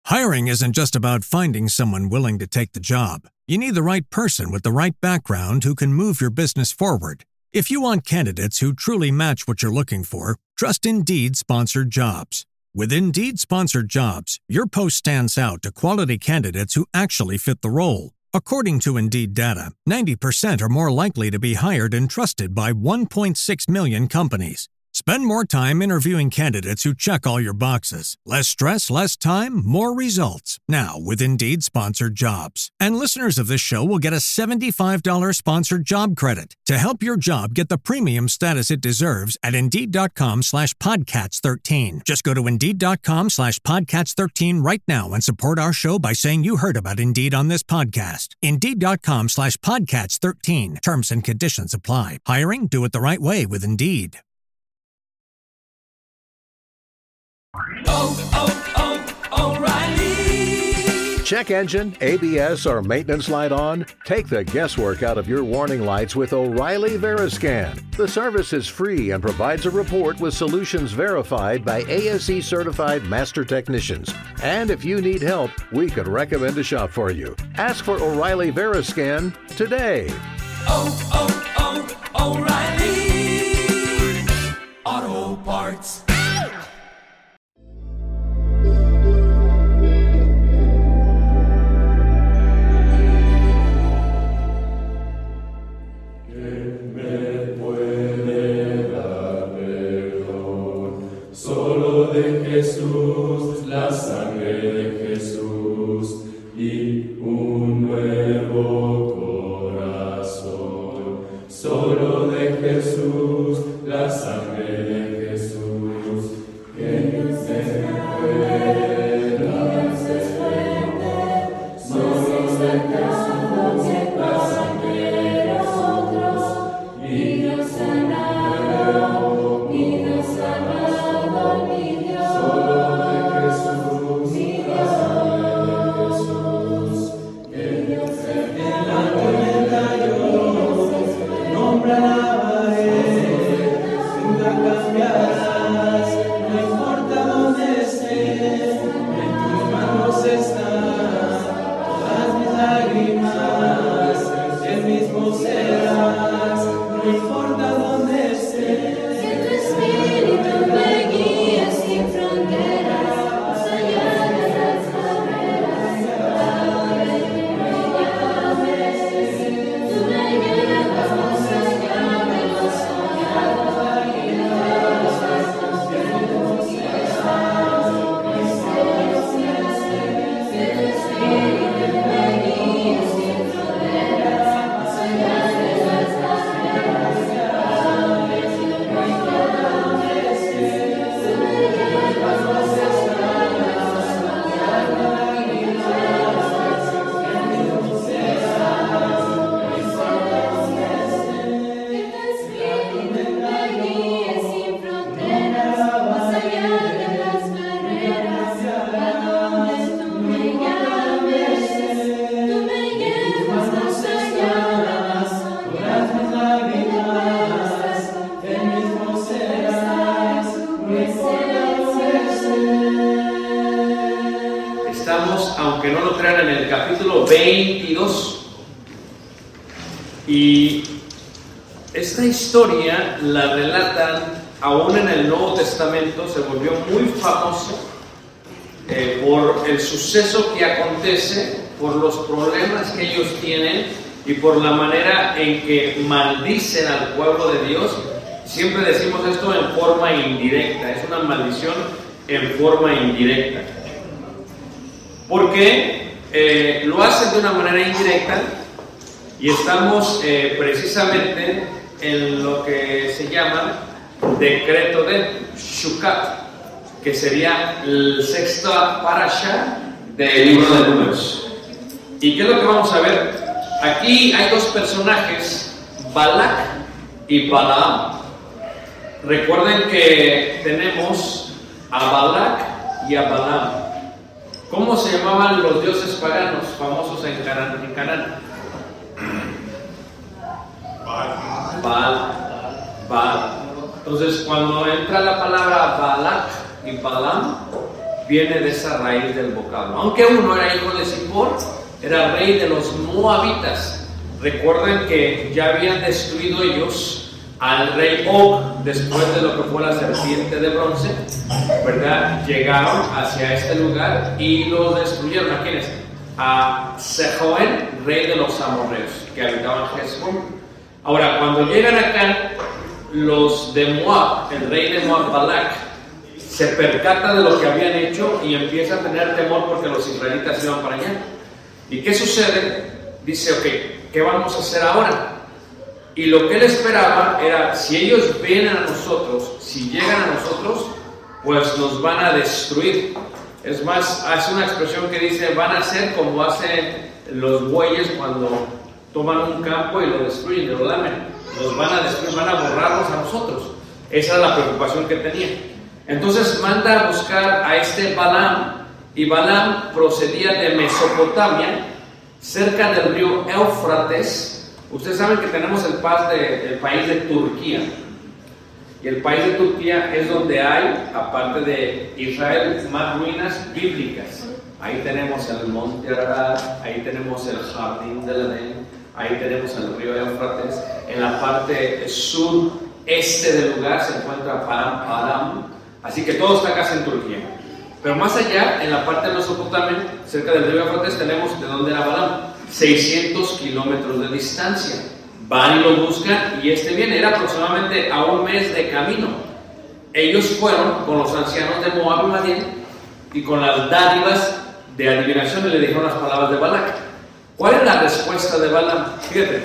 Hiring isn't just about finding someone willing to take the job. You need the right person with the right background who can move your business forward. If you want candidates who truly match what you're looking for, trust Indeed Sponsored Jobs. With Indeed Sponsored Jobs, your post stands out to quality candidates who actually fit the role. According to Indeed data, 90% are more likely to be hired and trusted by 1.6 million companies. Spend more time interviewing candidates who check all your boxes. Less stress, less time, more results. Now with Indeed Sponsored Jobs. And listeners of this show will get a $75 sponsored job credit to help your job get the premium status it deserves at Indeed.com/Podcats13. Just go to Indeed.com/Podcats13 right now and support our show by saying you heard about Indeed on this podcast. Indeed.com/Podcats13. Terms and conditions apply. Hiring? Do it the right way with Indeed. O'Reilly. Check engine, ABS, or maintenance light on? Take the guesswork out of your warning lights with O'Reilly Veriscan. The service is free and provides a report with solutions verified by ASE certified master technicians. And if you need help, we could recommend a shop for you. Ask for O'Reilly Veriscan today. O'Reilly Auto Parts. Jesús, la sangre de Jesús y un nuevo corazón. Solo de Jesús, la sangre de Jesús, que Dios me pueda hacer. Solo de Jesús, la sangre de nosotros y Dios sanado, y Dios sanado, mi Dios. Solo de Jesús, la sangre de Jesús, que Dios en la tormenta yo nombre alabaré, nunca cambiarás, no importa dónde estés, en tus manos están todas mis lágrimas, el mismo serás, no importa dónde estés. Que tu espíritu me guíe sin fronteras, más allá de las barreras, a donde tú me llames. Tú me llevas más allá de lo soñado y de los actos que tú quieras. Que tu espíritu me guíe sin fronteras, más allá de las barreras, a donde tú me llames. Tú me llevas más allá de lo soñado y de los actos que tú quieras. Que tu espíritu me guíe sin fronteras, más allá de las barreras, a donde tú me llames. Tú me llevas más allá de lo soñado y de los actos que tú serás. Estamos, aunque no lo crean, en el capítulo 22. Y esta historia la relatan aún en el Nuevo Testamento. Se volvió muy famosa por el suceso que acontece, por los problemas que ellos tienen y por la manera en que maldicen al pueblo de Dios. Siempre decimos esto en forma indirecta, es una maldición en forma indirecta. Porque lo hacen de una manera indirecta y estamos precisamente en lo que se llama decreto de Shukat, que sería el sexto parasha del libro de Números. ¿Y qué es lo que vamos a ver? Aquí hay dos personajes, Balak y Balaam. Recuerden que tenemos a Balak y a Balaam. ¿Cómo se llamaban los dioses paganos famosos en Canaán? Baal. Entonces, cuando entra la palabra Balak y Balaam, viene de esa raíz del vocablo. Aunque uno era hijo de Zippor, era rey de los moabitas. Recuerden que ya habían destruido ellos al rey Og después de lo que fue la serpiente de bronce, ¿verdad? Llegaron hacia este lugar y los destruyeron. ¿A quiénes? A Sejoén, rey de los amorreos, que habitaban Hezbón. Ahora, cuando llegan acá, los de Moab, el rey de Moab, Balac, se percata de lo que habían hecho y empieza a tener temor porque los israelitas iban para allá. ¿Y qué sucede? Dice, ok, ¿qué vamos a hacer ahora? Y lo que él esperaba era, si ellos vienen a nosotros, si llegan a nosotros, pues nos van a destruir. Es más, hace una expresión que dice, van a ser como hacen los bueyes cuando toman un campo y lo destruyen, lo lamen. Nos van a destruir, van a borrarnos a nosotros. Esa era la preocupación que tenía. Entonces manda a buscar a este Balaam, y Balaam procedía de Mesopotamia, cerca del río Éufrates. Ustedes saben que tenemos el país de Turquía, y el país de Turquía es donde hay, aparte de Israel, más ruinas bíblicas. Ahí tenemos el monte Ararat, ahí tenemos el jardín del Edén, ahí tenemos el río Éufrates. En la parte sureste del lugar se encuentra Param. Así que todo está casi en Turquía. Pero más allá, en la parte de Mesopotamia, cerca del río Éufrates, tenemos de dónde era Balaam, 600 kilómetros de distancia. Van y lo buscan y viene, era aproximadamente a un mes de camino. Ellos fueron con los ancianos de Moab y Madián y con las dádivas de adivinación y le dijeron las palabras de Balac. ¿Cuál es la respuesta de Balaam? Fíjate,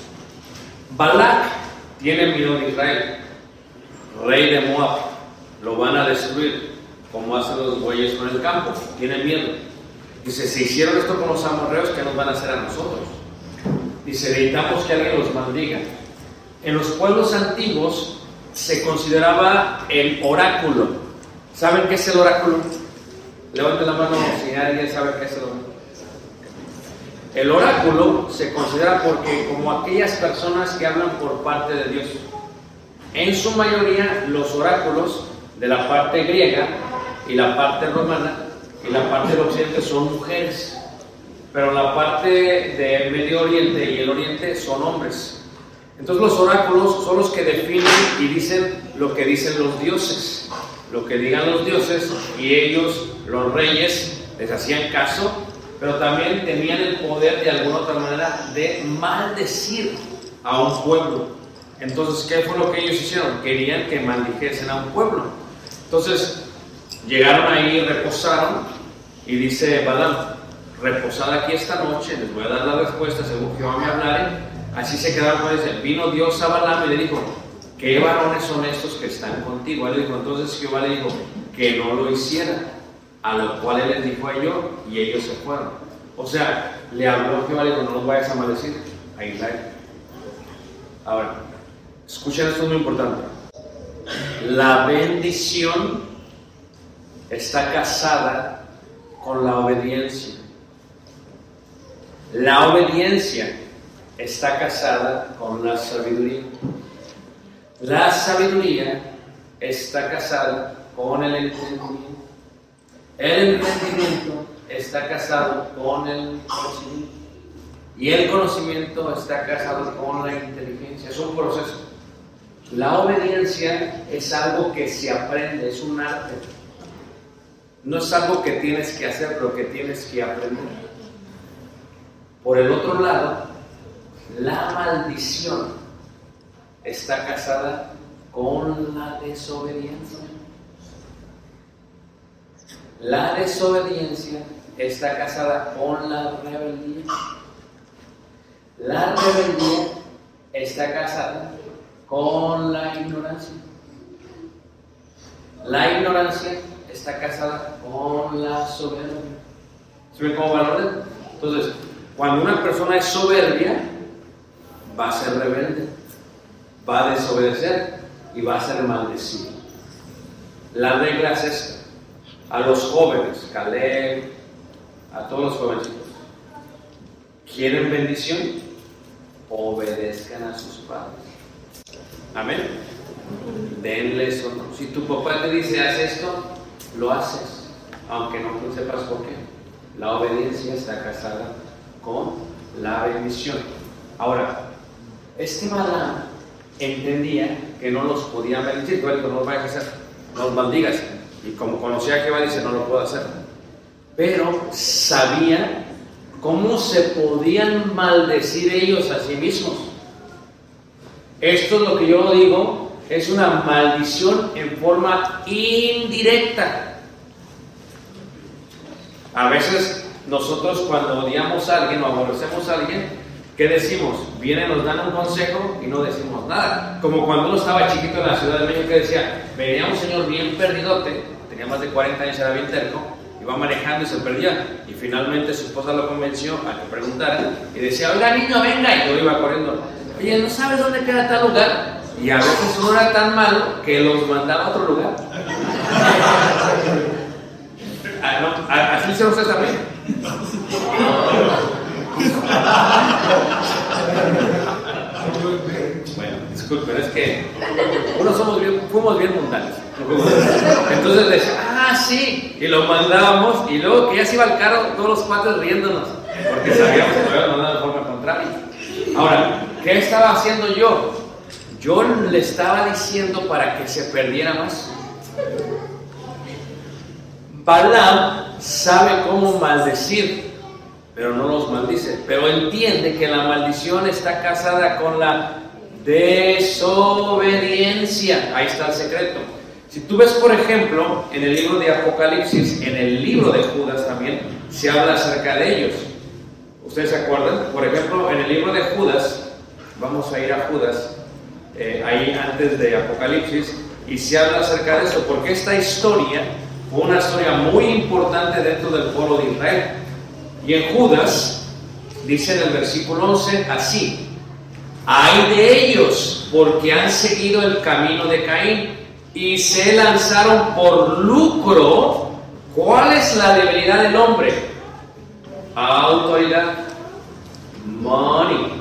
Balac tiene miedo de Israel, rey de Moab, lo van a destruir, como hacen los bueyes con el campo, tienen miedo. Dice, se hicieron esto con los amorreos, ¿qué nos van a hacer a nosotros? Dice, necesitamos que alguien los maldiga. En los pueblos antiguos se consideraba el oráculo. ¿Saben qué es el oráculo? Levanten la mano si alguien sabe qué es el oráculo. El oráculo se considera porque como aquellas personas que hablan por parte de Dios. En su mayoría los oráculos de la parte griega y la parte romana y la parte del occidente son mujeres, pero la parte de Medio Oriente y el Oriente son hombres. Entonces los oráculos son los que definen y dicen lo que dicen los dioses, lo que digan los dioses, y ellos, los reyes, les hacían caso, pero también tenían el poder de alguna otra manera de maldecir a un pueblo. Entonces, ¿qué fue lo que ellos hicieron? Querían que maldijesen a un pueblo. Entonces, llegaron ahí, reposaron, y dice Balaam, reposad aquí esta noche, les voy a dar la respuesta según Jehová me hablare. Así se quedaron, pues, vino Dios a Balaam y le dijo, ¿qué varones son estos que están contigo? Él le dijo, entonces Jehová le dijo, que no lo hiciera, a lo cual él les dijo a ellos, y ellos se fueron. O sea, le habló Jehová, le dijo, no los vayas a maldecir a Israel. Ahora, escuchen, esto es muy importante. La bendición está casada con la obediencia. La obediencia está casada con la sabiduría. La sabiduría está casada con el entendimiento. El entendimiento está casado con el conocimiento. Y el conocimiento está casado con la inteligencia. Es un proceso. La obediencia es algo que se aprende, es un arte. No es algo que tienes que hacer, pero que tienes que aprender. Por el otro lado, la maldición está casada con la desobediencia. La desobediencia está casada con la rebeldía. La rebeldía está casada con la ignorancia. La ignorancia está casada con la soberbia. ¿Se ven cómo va el orden? Entonces, cuando una persona es soberbia, va a ser rebelde, va a desobedecer y va a ser maldecido. La regla es esta. A los jóvenes, Caleb, a todos los jovencitos, ¿quieren bendición? Obedezcan a sus padres. Amén. Denles honor. Si tu papá te dice haz esto, lo haces. aunque no tú sepas por qué. La obediencia está casada con la bendición. Ahora, este Balaam entendía que no los podía bendecir. Bueno, no los vayas a hacer, no los maldigas. Y como conocía a Jehová, dice, no lo puedo hacer. Pero sabía cómo se podían maldecir ellos a sí mismos. Esto es lo que yo digo, es una maldición en forma indirecta. A veces nosotros cuando odiamos a alguien o aborrecemos a alguien, ¿qué decimos? Vienen, nos dan un consejo y no decimos nada. Como cuando uno estaba chiquito en la Ciudad de México, que decía, venía un señor bien perdidote, tenía más de 40 años, era bien terco, iba manejando y se perdía. Y finalmente su esposa lo convenció a que preguntara y decía, oiga niño, venga. Y yo iba corriendo, oye, ¿no sabes dónde queda tal lugar? Y a veces uno era tan malo que los mandaba a otro lugar. ¿Así se ustedes también? Bueno, disculpen, es que fuimos bien mundanos. Entonces decía, sí, y lo mandábamos, y luego que ya se iba al carro, todos los cuatro riéndonos, porque sabíamos que lo habían mandado de forma contraria. Ahora, ¿qué estaba haciendo yo? Yo le estaba diciendo para que se perdiera más. Balaam sabe cómo maldecir, pero no los maldice. Pero entiende que la maldición está casada con la desobediencia. Ahí está el secreto. Si tú ves, por ejemplo, en el libro de Apocalipsis, en el libro de Judas también, se habla acerca de ellos. ¿Ustedes se acuerdan? Por ejemplo, en el libro de Judas, vamos a ir a Judas, ahí antes de Apocalipsis, y se habla acerca de eso, porque esta historia fue una historia muy importante dentro del pueblo de Israel. Y en Judas, dice en el versículo 11, así: ay de ellos, porque han seguido el camino de Caín y se lanzaron por lucro. ¿Cuál es la debilidad del hombre? Autoridad, money,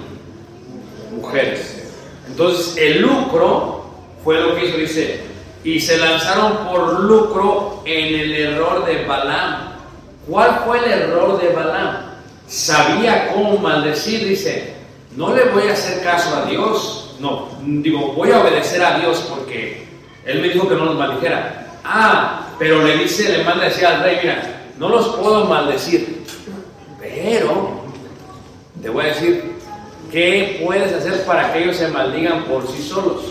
mujeres. Entonces el lucro fue lo que hizo, dice, y se lanzaron por lucro en el error de Balaam. ¿Cuál fue el error de Balaam? Sabía cómo maldecir, dice, no le voy a hacer caso a Dios, voy a obedecer a Dios porque Él me dijo que no los maldijera. Pero le manda a decir al rey, mira, no los puedo maldecir, pero te voy a decir, ¿qué puedes hacer para que ellos se maldigan por sí solos?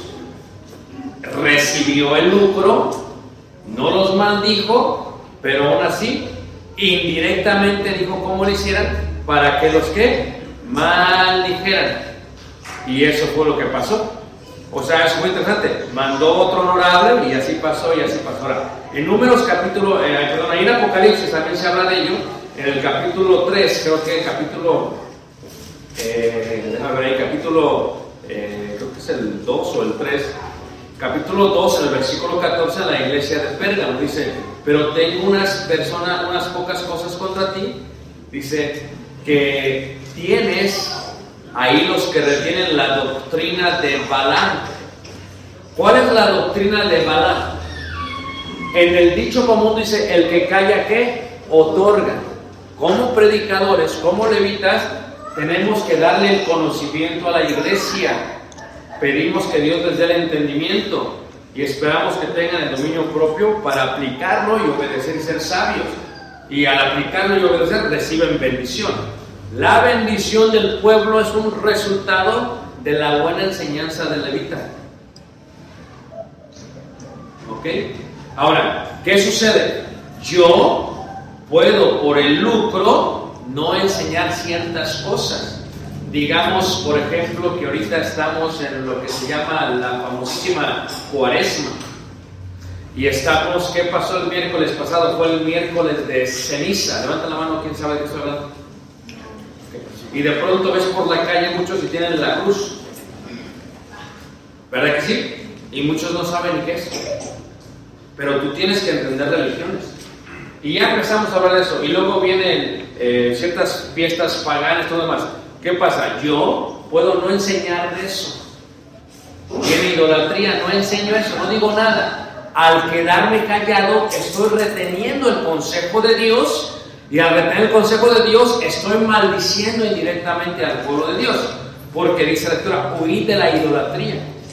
Recibió el lucro, no los maldijo, pero aún así, indirectamente dijo cómo lo hicieran para que los que maldijeran. Y eso fue lo que pasó. O sea, es muy interesante. Mandó otro honorable y así pasó y así pasó. Ahora, en Números capítulo, ahí en Apocalipsis también se habla de ello. En el capítulo 3, creo que el capítulo, déjame ver ahí, capítulo, creo que es el 2 o el 3. Capítulo 2, en el versículo 14, en la iglesia de Pérgamo, dice, pero tengo unas pocas cosas contra ti. Dice que tienes ahí los que retienen la doctrina de Balaam. ¿Cuál es la doctrina de Balaam? En el dicho común dice, el que calla, ¿qué? Otorga. Como predicadores, como levitas, tenemos que darle el conocimiento a la iglesia. Pedimos que Dios les dé el entendimiento y esperamos que tengan el dominio propio para aplicarlo y obedecer y ser sabios. Y al aplicarlo y obedecer reciben bendición. La bendición del pueblo es un resultado de la buena enseñanza del levita. ¿Ok? Ahora, ¿qué sucede? Yo puedo por el lucro no enseñar ciertas cosas. Digamos, por ejemplo, que ahorita estamos en lo que se llama la famosísima Cuaresma. Y estamos, ¿qué pasó el miércoles pasado? Fue el miércoles de ceniza. Levanta la mano, ¿quién sabe de qué estoy hablando? Okay. Y de pronto ves por la calle muchos y tienen la cruz. ¿Verdad que sí? Y muchos no saben ni qué es. Pero tú tienes que entender religiones. Y ya empezamos a hablar de eso. Y luego vienen ciertas fiestas paganas y todo demás. ¿Qué pasa? Yo puedo no enseñar de eso. Y en idolatría no enseño eso, no digo nada. al quedarme callado estoy reteniendo el consejo de Dios, y al retener el consejo de Dios estoy maldiciendo indirectamente al pueblo de Dios, porque dice la Escritura, huid de la idolatría.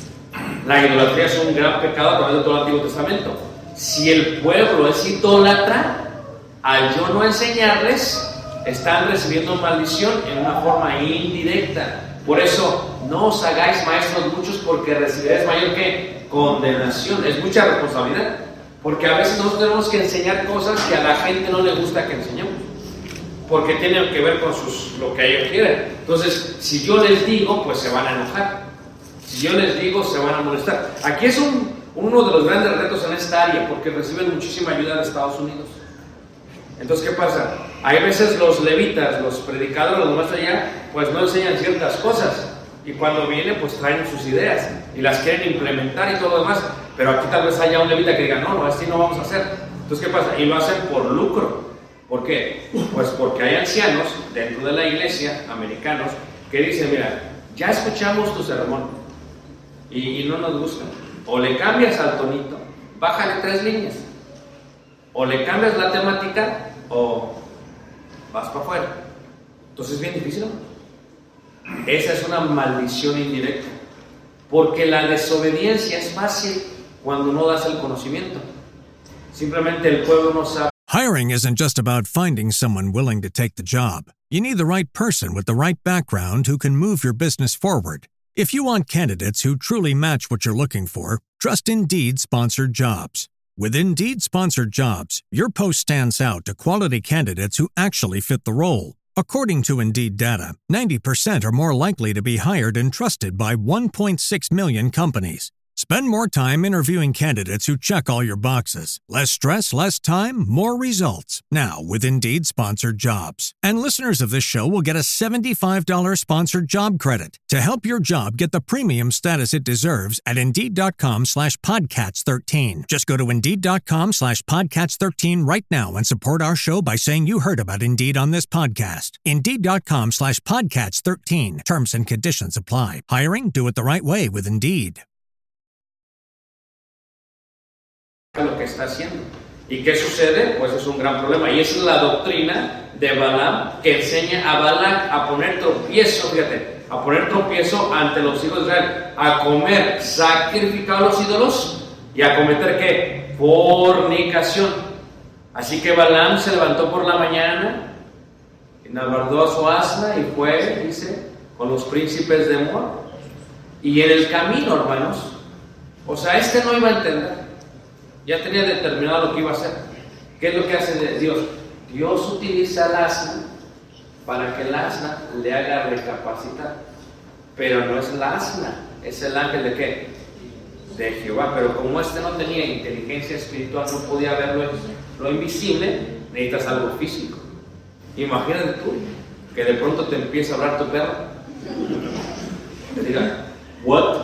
La idolatría es un gran pecado a través de todo el Antiguo Testamento. Si el pueblo es idólatra, al yo no enseñarles, están recibiendo maldición en una forma indirecta. Por eso, no os hagáis maestros muchos, porque recibiréis mayor que condenación. Es mucha responsabilidad, porque a veces nosotros tenemos que enseñar cosas que a la gente no le gusta que enseñemos, porque tienen que ver con lo que ellos quieren. Entonces, si yo les digo, pues se van a enojar. Si yo les digo, se van a molestar. Aquí es uno de los grandes retos en esta área, porque reciben muchísima ayuda de Estados Unidos. Entonces, ¿qué pasa? Hay veces los levitas, los predicadores, los maestros allá, pues no enseñan ciertas cosas, y cuando vienen, pues traen sus ideas y las quieren implementar y todo lo demás. Pero aquí tal vez haya un levita que diga, no, así no vamos a hacer. Entonces, ¿qué pasa? Y lo hacen por lucro. ¿Por qué? Pues porque hay ancianos dentro de la iglesia, americanos, que dicen, mira, ya escuchamos tu sermón y no nos gusta. O le cambias al tonito, bájale 3 líneas. O le cambias la temática o vas para afuera. Entonces es bien difícil, ¿no? Esa es una maldición indirecta, porque la desobediencia es fácil cuando no das el conocimiento. Simplemente el pueblo no sabe. Hiring isn't just about finding someone willing to take the job. You need the right person with the right background who can move your business forward. If you want candidates who truly match what you're looking for, trust Indeed sponsored jobs. With Indeed sponsored jobs, your post stands out to quality candidates who actually fit the role. According to Indeed data, 90% are more likely to be hired and trusted by 1.6 million companies. Spend more time interviewing candidates who check all your boxes. Less stress, less time, more results. Now, with Indeed sponsored jobs. And listeners of this show will get a $75 sponsored job credit to help your job get the premium status it deserves at Indeed.com/Podcats13. Just go to Indeed.com/Podcats13 right now and support our show by saying you heard about Indeed on this podcast. Indeed.com/Podcats13. Terms and conditions apply. Hiring? Do it the right way with Indeed. Lo que está haciendo. ¿Y qué sucede? Pues es un gran problema, y esa es la doctrina de Balaam, que enseña a Balac a poner tropiezo, fíjate, a poner tropiezo ante los hijos de Israel, a comer sacrificado a los ídolos y a cometer ¿qué? Fornicación. Así que Balaam se levantó por la mañana, enalbardó a su asna y fue, dice, con los príncipes de Moab. Y en el camino, hermanos, o sea, no iba a entender. Ya tenía determinado lo que iba a hacer. ¿Qué es lo que hace Dios? Dios utiliza al asna para que el asna le haga recapacitar. Pero no es la asna, es el ángel de ¿qué? De Jehová. Pero como no tenía inteligencia espiritual, no podía ver lo invisible, necesitas algo físico. Imagínate tú que de pronto te empieza a hablar tu perro. Te diga, what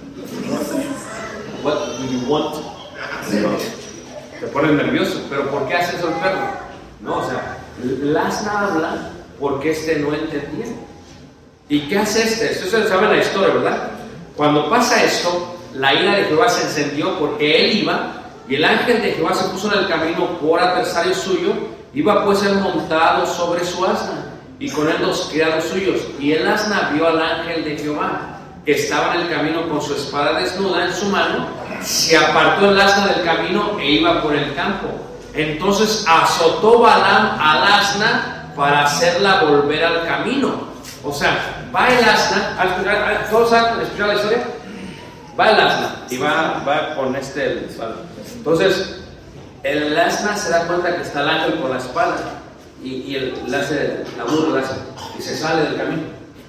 do you want? Te pones nervioso. ¿Pero por qué hace eso el perro? No, o sea, el asna habla porque no entendía. ¿Y qué hace Ustedes saben la historia, ¿verdad? Cuando pasa esto, la ira de Jehová se encendió porque él iba, y el ángel de Jehová se puso en el camino por adversario suyo. Iba pues él montado sobre su asna, y con él los criados suyos. Y el asna vio al ángel de Jehová, que estaba en el camino con su espada desnuda en su mano. Se apartó el asna del camino e iba por el campo. Entonces azotó Balaam al asna para hacerla volver al camino. O sea, va el asna, ¿todos han escuchado la historia? Va el asna y va con entonces el asna se da cuenta que está el ángel con la espada, y le hace la burla y se sale del camino.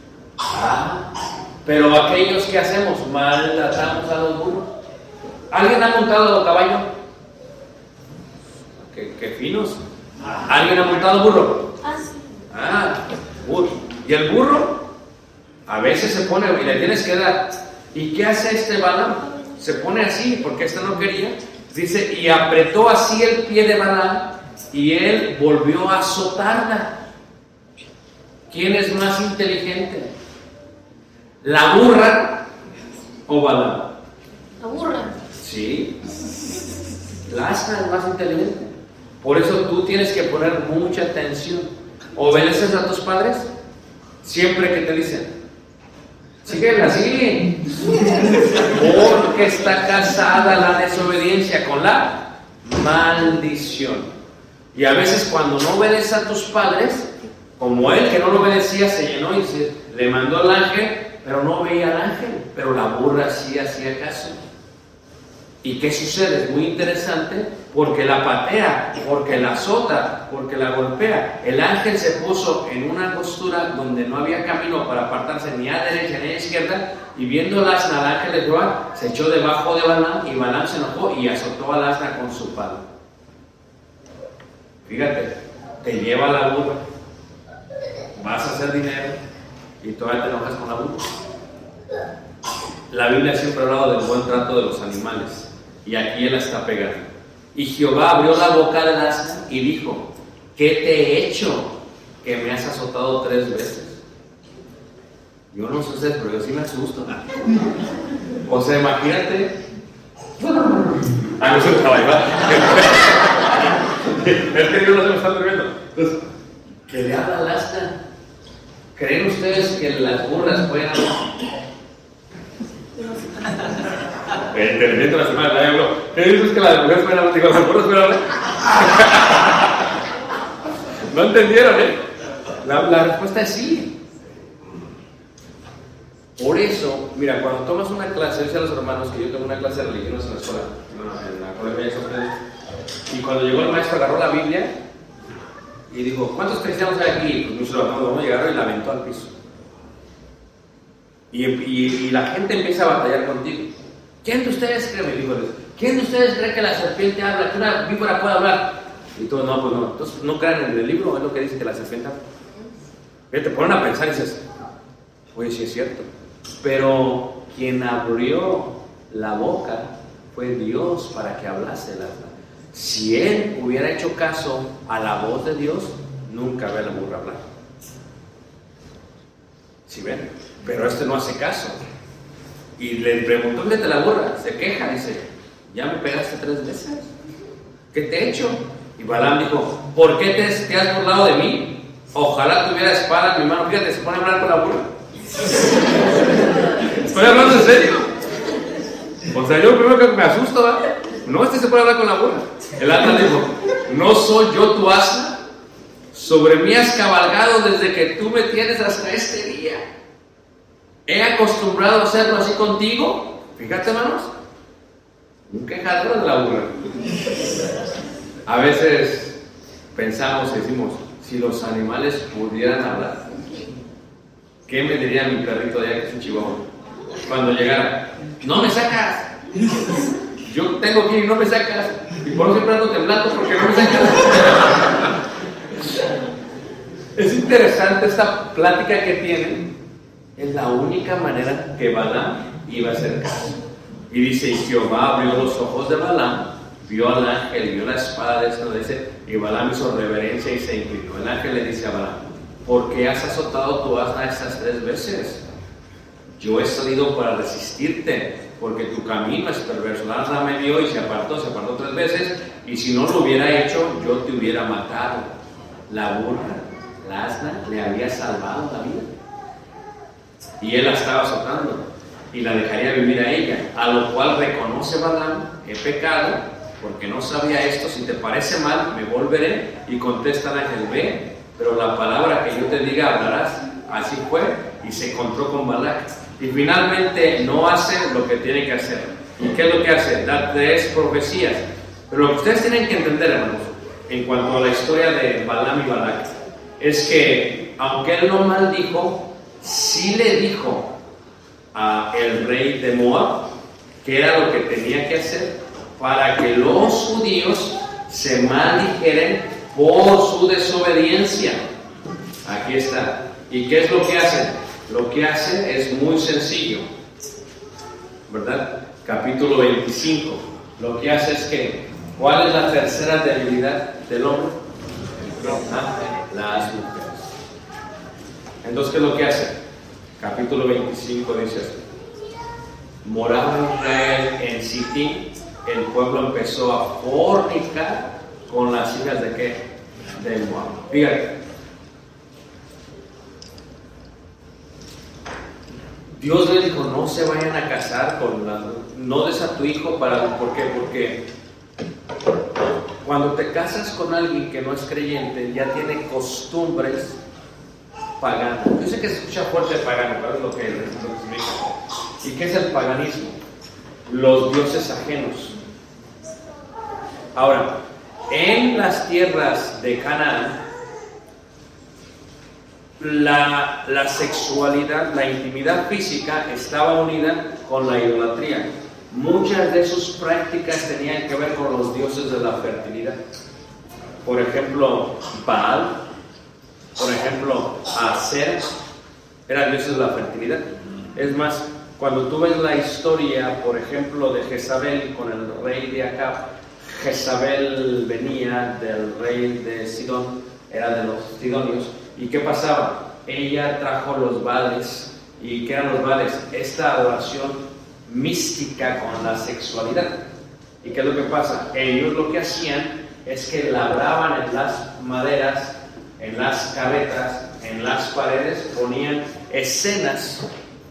Pero aquellos que hacemos, maltratamos a los burros. ¿Alguien ha montado caballo? Qué finos. ¿Alguien ha montado burro? Sí. Burro. Y el burro a veces se pone y le tienes que dar. ¿Y qué hace Balaam? Se pone así porque no quería. Dice, y apretó así el pie de Balaam y él volvió a azotarla. ¿Quién es más inteligente? ¿La burra o Balaam? La burra. Sí. La asna es más inteligente. Por eso tú tienes que poner mucha atención. ¿Obedeces a tus padres? Siempre que te dicen, síguela así, porque está casada la desobediencia con la maldición. Y a veces cuando no obedeces a tus padres, como él que no lo obedecía, se llenó y le mandó al ángel, pero no veía al ángel, pero la burra sí hacía caso. ¿Y qué sucede? Es muy interesante, porque la patea, porque la azota, porque la golpea. El ángel se puso en una angostura donde no había camino para apartarse ni a derecha ni a izquierda, y viendo el asna al ángel de Jehová, se echó debajo de Balaam, y Balaam se enojó y azotó al asna con su palo. Fíjate, te lleva la burra, vas a hacer dinero y todavía te enojas con la burra. La Biblia siempre ha hablado del buen trato de los animales, y aquí él la está pegando. Y Jehová abrió la boca del asna y dijo, ¿qué te he hecho que me has azotado 3 veces? Yo no sé ustedes, pero yo sí me asusto. O sea, imagínate. No se estaba igual. Es que yo no se me está durmiendo. Entonces, ¿qué le habla al asna? ¿Creen ustedes que las burras pueden hablar? Inteligente la semana, la hablo. ¿Qué dices que las mujeres pueden hablar? Digo, las burras pueden hablar. No entendieron, ¿eh? La respuesta es sí. Por eso, mira, cuando tomas una clase, yo decía a los hermanos que yo tengo una clase de religión en la escuela, en la colegio de San, y cuando llegó el maestro agarró la Biblia y dijo, ¿cuántos cristianos hay aquí? Pues muchos vamos a llegar, y la aventó al piso. Y la gente empieza a batallar contigo. ¿Quién de ustedes cree? Me dijo, ¿quién de ustedes cree que la serpiente habla? ¿Que una víbora puede hablar? Y tú, no, pues no. Entonces, ¿no crean en el libro? Es lo que dice que la serpiente habla. Y te ponen a pensar y dices, oye, sí es cierto. Pero quien abrió la boca fue Dios para que hablase el asna. Si él hubiera hecho caso a la voz de Dios, nunca ve a la burra hablar. ¿Sí ven? Pero este no hace caso. Y le preguntó, ¿dónde la burra? Se queja, dice, ya me pegaste 3 veces. ¿Qué te he hecho? Y Balaam dijo, ¿por qué te has burlado de mí? Ojalá tuviera espada en mi mano. Fíjate, se pone a hablar con la burra. Estoy hablando en serio. O sea, yo primero que me asusto, ¿verdad? No, se puede hablar con la burra. El asna dijo, ¿no soy yo tu asna? Sobre mí has cabalgado desde que tú me tienes hasta este día. ¿He acostumbrado a hacerlo así contigo? Fíjate, hermanos. Un quejadero de la burra. A veces pensamos y decimos, si los animales pudieran hablar, ¿qué me diría mi perrito de allá que es un chihuahua? Cuando llegara, no me sacas. Yo tengo que ir, no me sacas. Y por eso siempre ando temblando porque no me sacas. Es interesante esta plática que tienen. Es la única manera que Balaam iba a hacer caso. Y dice, y Jehová abrió los ojos de Balaam, vio al ángel, vio la espada de esto, dice, y Balaam hizo reverencia y se inclinó. El ángel le dice a Balaam, ¿por qué has azotado tu asna estas 3 veces? Yo he salido para resistirte, porque tu camino es perverso. La asna me vio y se apartó 3 veces, y si no lo hubiera hecho, yo te hubiera matado. La burra, la asna, le había salvado la vida. Y él la estaba azotando, y la dejaría vivir a ella, a lo cual reconoce Balaam, he pecado, porque no sabía esto, si te parece mal, me volveré. Y contesta el ángel, ve, pero la palabra que yo te diga hablarás. Así fue, y se encontró con Balac. Y finalmente no hace lo que tiene que hacer. ¿Y qué es lo que hace? Da 3 profecías. Pero lo que ustedes tienen que entender, hermanos, en cuanto a la historia de Balaam y Balac, es que, aunque él no maldijo, sí le dijo al rey de Moab que era lo que tenía que hacer para que los judíos se maldijeren por su desobediencia. Aquí está. ¿Y qué es lo que hacen? Lo que hacen es muy sencillo, ¿verdad? Capítulo 25. Lo que hace es que, ¿cuál es la tercera debilidad del hombre? Las mujeres. Entonces, ¿qué es lo que hace? Capítulo 25 dice así: moraba Israel en Sittim el pueblo empezó a fornicar con las hijas de ¿qué? De Moab. Fíjate. Dios le dijo, no se vayan a casar con las... No des a tu hijo para... ¿Por qué? Porque cuando te casas con alguien que no es creyente, ya tiene costumbres paganas. Yo sé que se escucha fuerte pagano, pero es lo que significa. ¿Y qué es el paganismo? Los dioses ajenos. Ahora, en las tierras de Canaán, la sexualidad, la intimidad física estaba unida con la idolatría. Muchas de sus prácticas tenían que ver con los dioses de la fertilidad. Por ejemplo, Baal, por ejemplo, Aser, eran dioses de la fertilidad. Es más, cuando tú ves la historia, por ejemplo, de Jezabel con el rey de Acab, Jezabel venía del rey de Sidón, era de los sidonios. ¿Y qué pasaba? Ella trajo los Baales. ¿Y qué eran los Baales? Esta adoración mística con la sexualidad. ¿Y qué es lo que pasa? Ellos lo que hacían es que labraban en las maderas, en las carretas, en las paredes, ponían escenas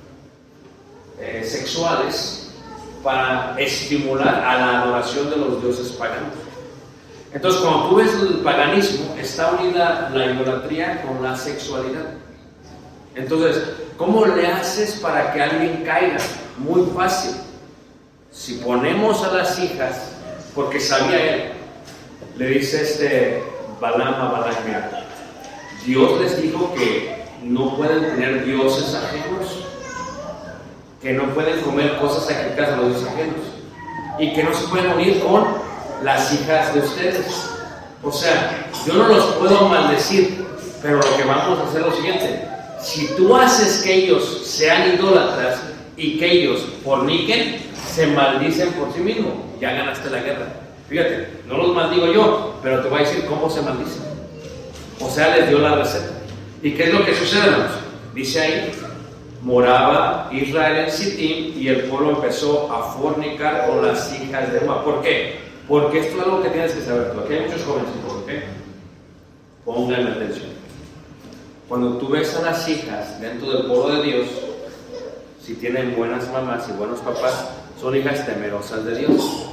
sexuales para estimular a la adoración de los dioses paganos. Entonces, cuando tú ves el paganismo, está unida la idolatría con la sexualidad. Entonces, ¿cómo le haces para que alguien caiga? Muy fácil. Si ponemos a las hijas, porque sabía él, le dice Balaam a Balac, mira, Dios les dijo que no pueden tener dioses ajenos, que no pueden comer cosas sacrificadas a los dioses ajenos, y que no se pueden unir con las hijas de ustedes. O sea, yo no los puedo maldecir, pero lo que vamos a hacer es lo siguiente: si tú haces que ellos sean idólatras y que ellos forniquen, se maldicen por sí mismos, ya ganaste la guerra. Fíjate, no los maldigo yo, pero te voy a decir cómo se maldicen. O sea, les dio la receta. ¿Y qué es lo que sucede, hermanos? Dice ahí, moraba Israel en Sittim y el pueblo empezó a fornicar con las hijas de Moab. ¿Por qué? Porque esto es algo que tienes que saber tú. Aquí hay muchos jovencitos, ¿ok? Pónganme atención. Cuando tú ves a las hijas dentro del pueblo de Dios, si tienen buenas mamás y buenos papás, son hijas temerosas de Dios.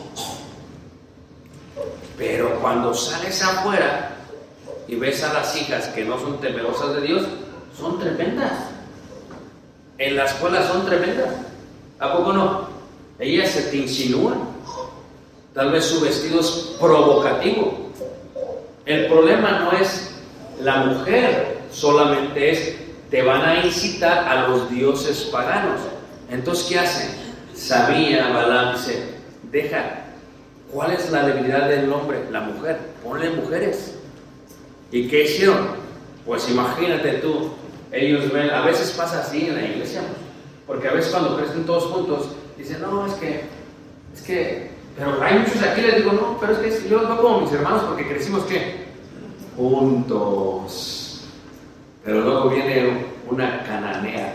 Pero cuando sales afuera y ves a las hijas que no son temerosas de Dios, son tremendas. En la escuela son tremendas. ¿A poco no? Ellas se te insinúan. Tal vez su vestido es provocativo. El problema no es la mujer, solamente es, te van a incitar a los dioses paganos. Entonces, ¿qué hacen? Sabía Balaam, dice, deja. ¿Cuál es la debilidad del hombre? La mujer. Ponle mujeres. ¿Y qué hicieron? Pues imagínate tú, ellos ven, a veces pasa así en la iglesia, porque a veces cuando crecen todos juntos, dicen, no, es que, pero hay muchos aquí, les digo, no, pero es que yo los veo como mis hermanos porque crecimos, ¿qué? Juntos. Pero luego viene una cananea,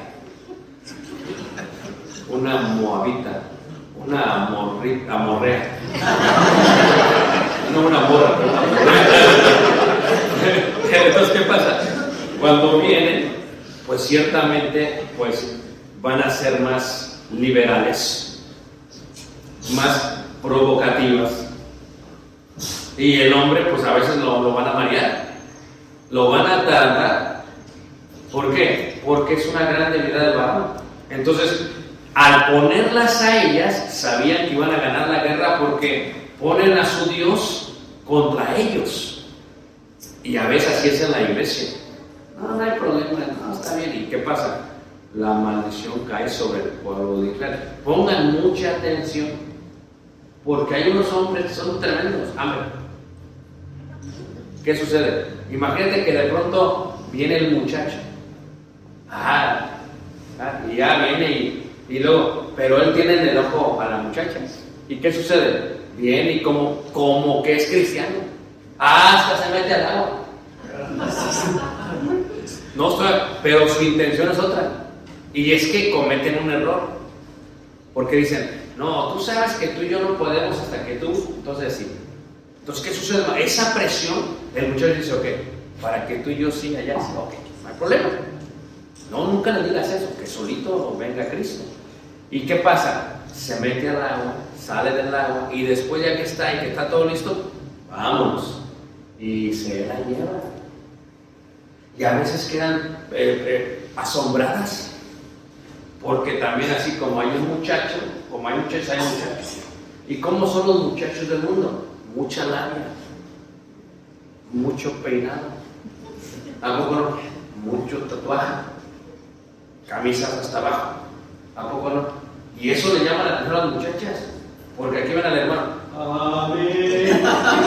una moabita, una amorrea. No una morra, pero una amorrea. Entonces, ¿qué pasa? Cuando vienen, pues ciertamente pues van a ser más liberales, más provocativas. Y el hombre, pues a veces lo van a marear, lo van a tardar. ¿Por qué? Porque es una gran debilidad del varón. Entonces, al ponerlas a ellas, sabían que iban a ganar la guerra porque ponen a su Dios contra ellos. Y a veces así es en la iglesia. No hay problema, no, está bien. ¿Y qué pasa? La maldición cae sobre el pueblo de Israel. Pongan mucha atención, porque hay unos hombres que son tremendos. Amén. ¿Qué sucede? Imagínate que de pronto viene el muchacho. Y ya viene y luego, pero él tiene en el ojo a la muchacha. ¿Y qué sucede? Viene y como que es cristiano. Hasta se mete al agua. No, pero su intención es otra. Y es que cometen un error. Porque dicen, No, tú sabes que tú y yo no podemos hasta que tú, entonces sí. Entonces, ¿qué sucede? Esa presión, el muchacho dice, ok, para que tú y yo sí, allá sí, ok, no hay problema. No, nunca le digas eso, que solito venga Cristo. ¿Y qué pasa? Se mete al agua, sale del agua, y después ya que está y que está todo listo, vámonos. Y se la lleva. Y a veces quedan asombradas. Porque también así como hay un muchacho, como hay muchachos, hay muchachos. ¿Y cómo son los muchachos del mundo? Mucha labia, mucho peinado, ¿a poco no? Mucho tatuaje, camisas hasta abajo, ¿a poco no? Y eso le llama la atención a las muchachas, porque aquí ven al hermano. Amén.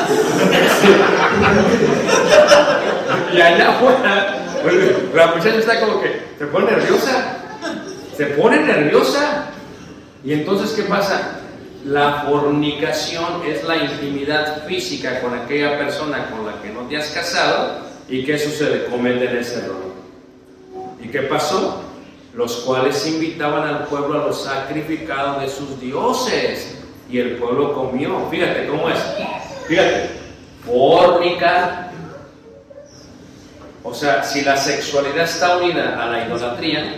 Y allá afuera, la muchacha está como que se pone nerviosa. Se pone nerviosa. Y entonces, ¿qué pasa? La fornicación es la intimidad física con aquella persona con la que no te has casado. ¿Y qué sucede? Cometen ese error. ¿Y qué pasó? Los cuales invitaban al pueblo a los sacrificados de sus dioses. Y el pueblo comió. Fíjate cómo es. Fíjate. Fornicar. O sea, si la sexualidad está unida a la idolatría,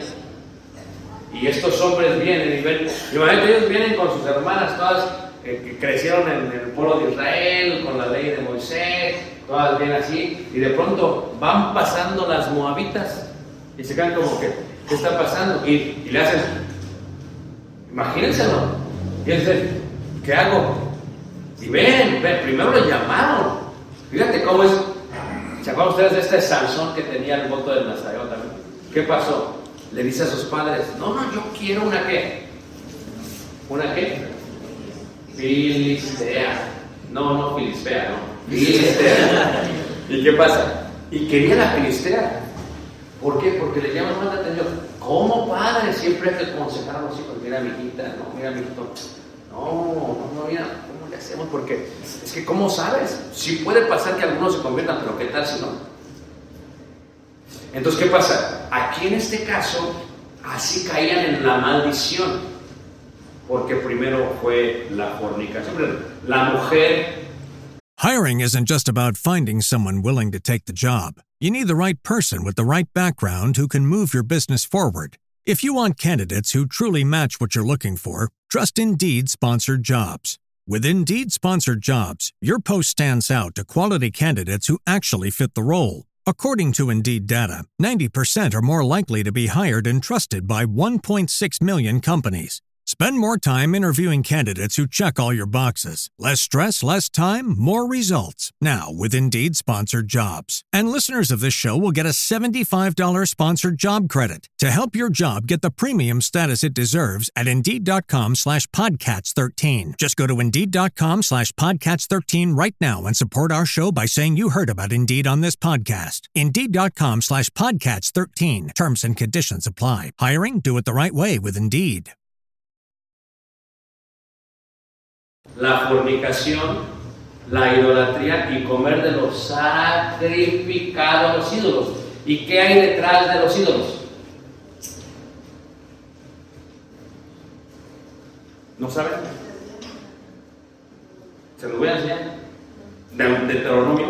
y estos hombres vienen y ven, imagínate, ellos vienen con sus hermanas, todas que crecieron en el pueblo de Israel, con la ley de Moisés, todas bien así, y de pronto van pasando las moabitas, y se quedan como que, ¿qué está pasando? Y le hacen, imagínenselo, y él dice, ¿qué hago? Y ven, primero le llamaron, fíjate cómo es, ¿se acuerdan ustedes de este Sansón que tenía el voto del Nazareo también? ¿Qué pasó? Le dice a sus padres, no, yo quiero una ¿qué? ¿Una qué? Filistea. No Filistea, no. Filistea. ¿Y qué pasa? Y quería la Filistea. ¿Por qué? Porque le llaman más la atención. ¿Cómo padre? Siempre hay que aconsejar a los hijos, mira mijita, no, mira mijito. No, mira, ¿cómo le hacemos? Porque es que ¿cómo sabes? Sí puede pasar que algunos se conviertan, pero ¿qué tal si no? Entonces, ¿qué pasa? Aquí en este caso, así caían en la maldición, porque primero fue la fornicación, la mujer. Hiring isn't just about finding someone willing to take the job. You need the right person with the right background who can move your business forward. If you want candidates who truly match what you're looking for, trust Indeed Sponsored Jobs. With Indeed Sponsored Jobs, your post stands out to quality candidates who actually fit the role. According to Indeed data, 90% are more likely to be hired and trusted by 1.6 million companies. Spend more time interviewing candidates who check all your boxes. Less stress, less time, more results. Now with Indeed Sponsored Jobs. And listeners of this show will get a $75 sponsored job credit to help your job get the premium status it deserves at Indeed.com/Podcats13. Just go to Indeed.com/Podcats13 right now and support our show by saying you heard about Indeed on this podcast. Indeed.com/Podcats13. Terms and conditions apply. Hiring? Do it the right way with Indeed. La fornicación, la idolatría y comer de los sacrificados a los ídolos. ¿Y qué hay detrás de los ídolos? ¿No saben? Se los voy a enseñar. De Deuteronomio.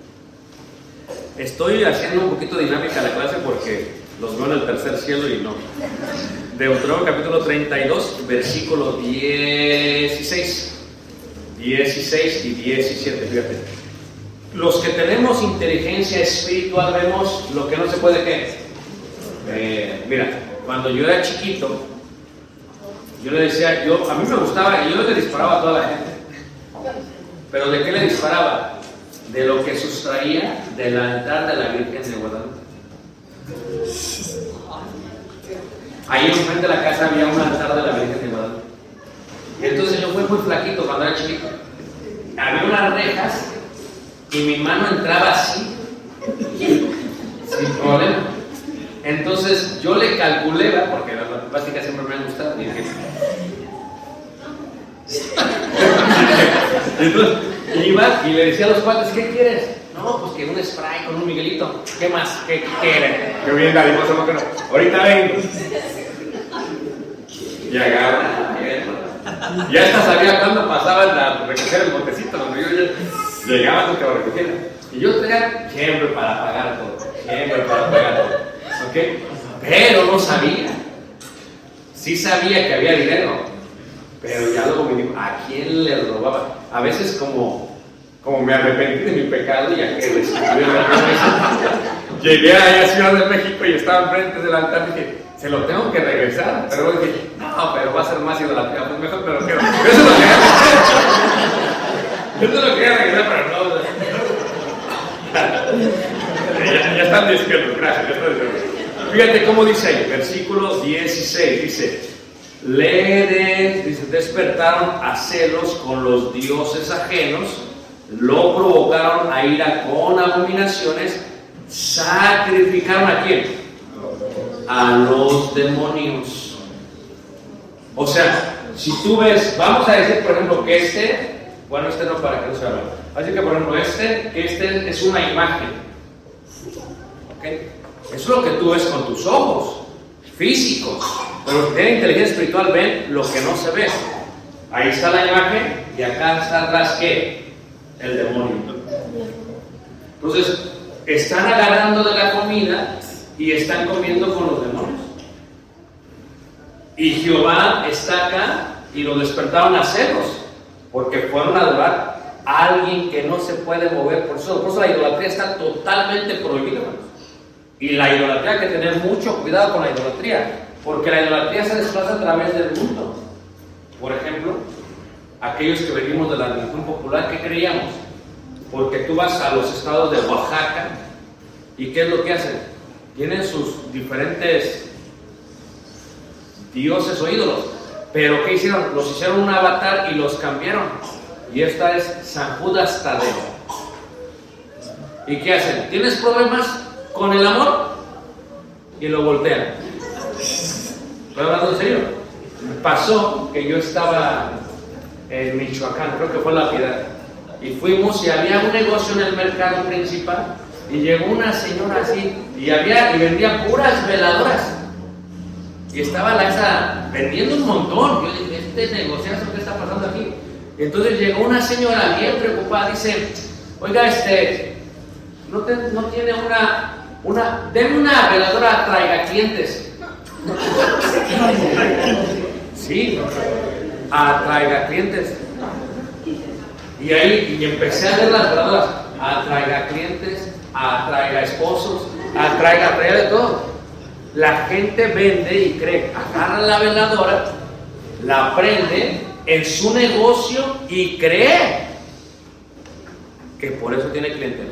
Estoy haciendo un poquito dinámica la clase porque los veo en el tercer cielo y no. Deuteronomio capítulo 32, versículo 16 y 17, fíjate. Los que tenemos inteligencia espiritual vemos lo que no se puede ¿qué? Mira, cuando yo era chiquito, yo le decía, a mí me gustaba y yo le disparaba a toda la gente. ¿Pero de qué le disparaba? De lo que sustraía del altar de la Virgen de Guadalupe. Ahí enfrente de la casa había un altar de la Virgen de Guadalupe. Y entonces yo fui muy flaquito cuando era chiquito. Había unas rejas y mi mano entraba así, sin problema. Entonces yo le calculé, porque las matemáticas siempre me han gustado. Y dije, entonces iba y le decía a los cuates, ¿qué quieres? No, pues que un spray con un Miguelito. ¿Qué más? ¿Qué quieren? Qué bien, dadivoso, ¿no? Ahorita vengo. Y agarra, Ya hasta sabía cuándo pasaban a recoger el botecito, donde yo ya llegaba a que lo recogieran. Y yo tenía siempre para pagar todo, ¿ok? Pero no sabía. Sí sabía que había dinero, pero ya luego me dijo, ¿a quién le robaba? A veces como me arrepentí de mi pecado, ya que recibí la promesa, llegué allá a Ciudad de México y estaba enfrente del altar y dije, se lo tengo que regresar. Pero luego dije, no, pero va a ser más idolatría, pues mejor me lo quedo. Yo no lo quería regresar, pero no. Ya están despiertos, gracias. Fíjate cómo dice ahí, versículo 16, dice, dice, despertaron a celos con los dioses ajenos, lo provocaron a ira con abominaciones, sacrificaron ¿a quién? A los demonios. O sea, si tú ves, vamos a decir por ejemplo que este no, para que no se hable. Así que por ejemplo que este es una imagen, ¿ok? Eso es lo que tú ves con tus ojos físicos, pero los que tienen inteligencia espiritual ven lo que no se ve. Ahí está la imagen y acá está atrás ¿qué? El demonio. Entonces están agarrando de la comida y están comiendo con los demonios. Y Jehová está acá y lo despertaron a celos, porque fueron a adorar a alguien que no se puede mover por eso. Por eso la idolatría está totalmente prohibida, hermanos. Y la idolatría hay que tener mucho cuidado con la idolatría, porque la idolatría se desplaza a través del mundo. Por ejemplo, aquellos que venimos de la religión popular, ¿qué creíamos? Porque tú vas a los estados de Oaxaca y ¿qué es lo que hacen? Tienen sus diferentes dioses o ídolos, pero ¿qué hicieron? Los hicieron un avatar y los cambiaron. Y esta es San Judas Tadeo. ¿Y qué hacen? ¿Tienes problemas con el amor? Y lo voltean. ¿Estoy hablando en serio? Pasó que yo estaba en Michoacán, creo que fue La Piedad, y fuimos y había un negocio en el mercado principal y llegó una señora así y vendía puras veladoras y estaba esa vendiendo un montón. Yo dije, este negociazo, ¿qué está pasando aquí? Y entonces llegó una señora bien preocupada, dice, oiga, no tiene denme una veladora traiga clientes. Sí, atraiga clientes. Y ahí empecé a ver las veladoras, atraiga clientes, atraiga esposos, atraiga de todo. La gente vende y cree, agarra la veladora, la prende en su negocio y cree que por eso tiene clientela.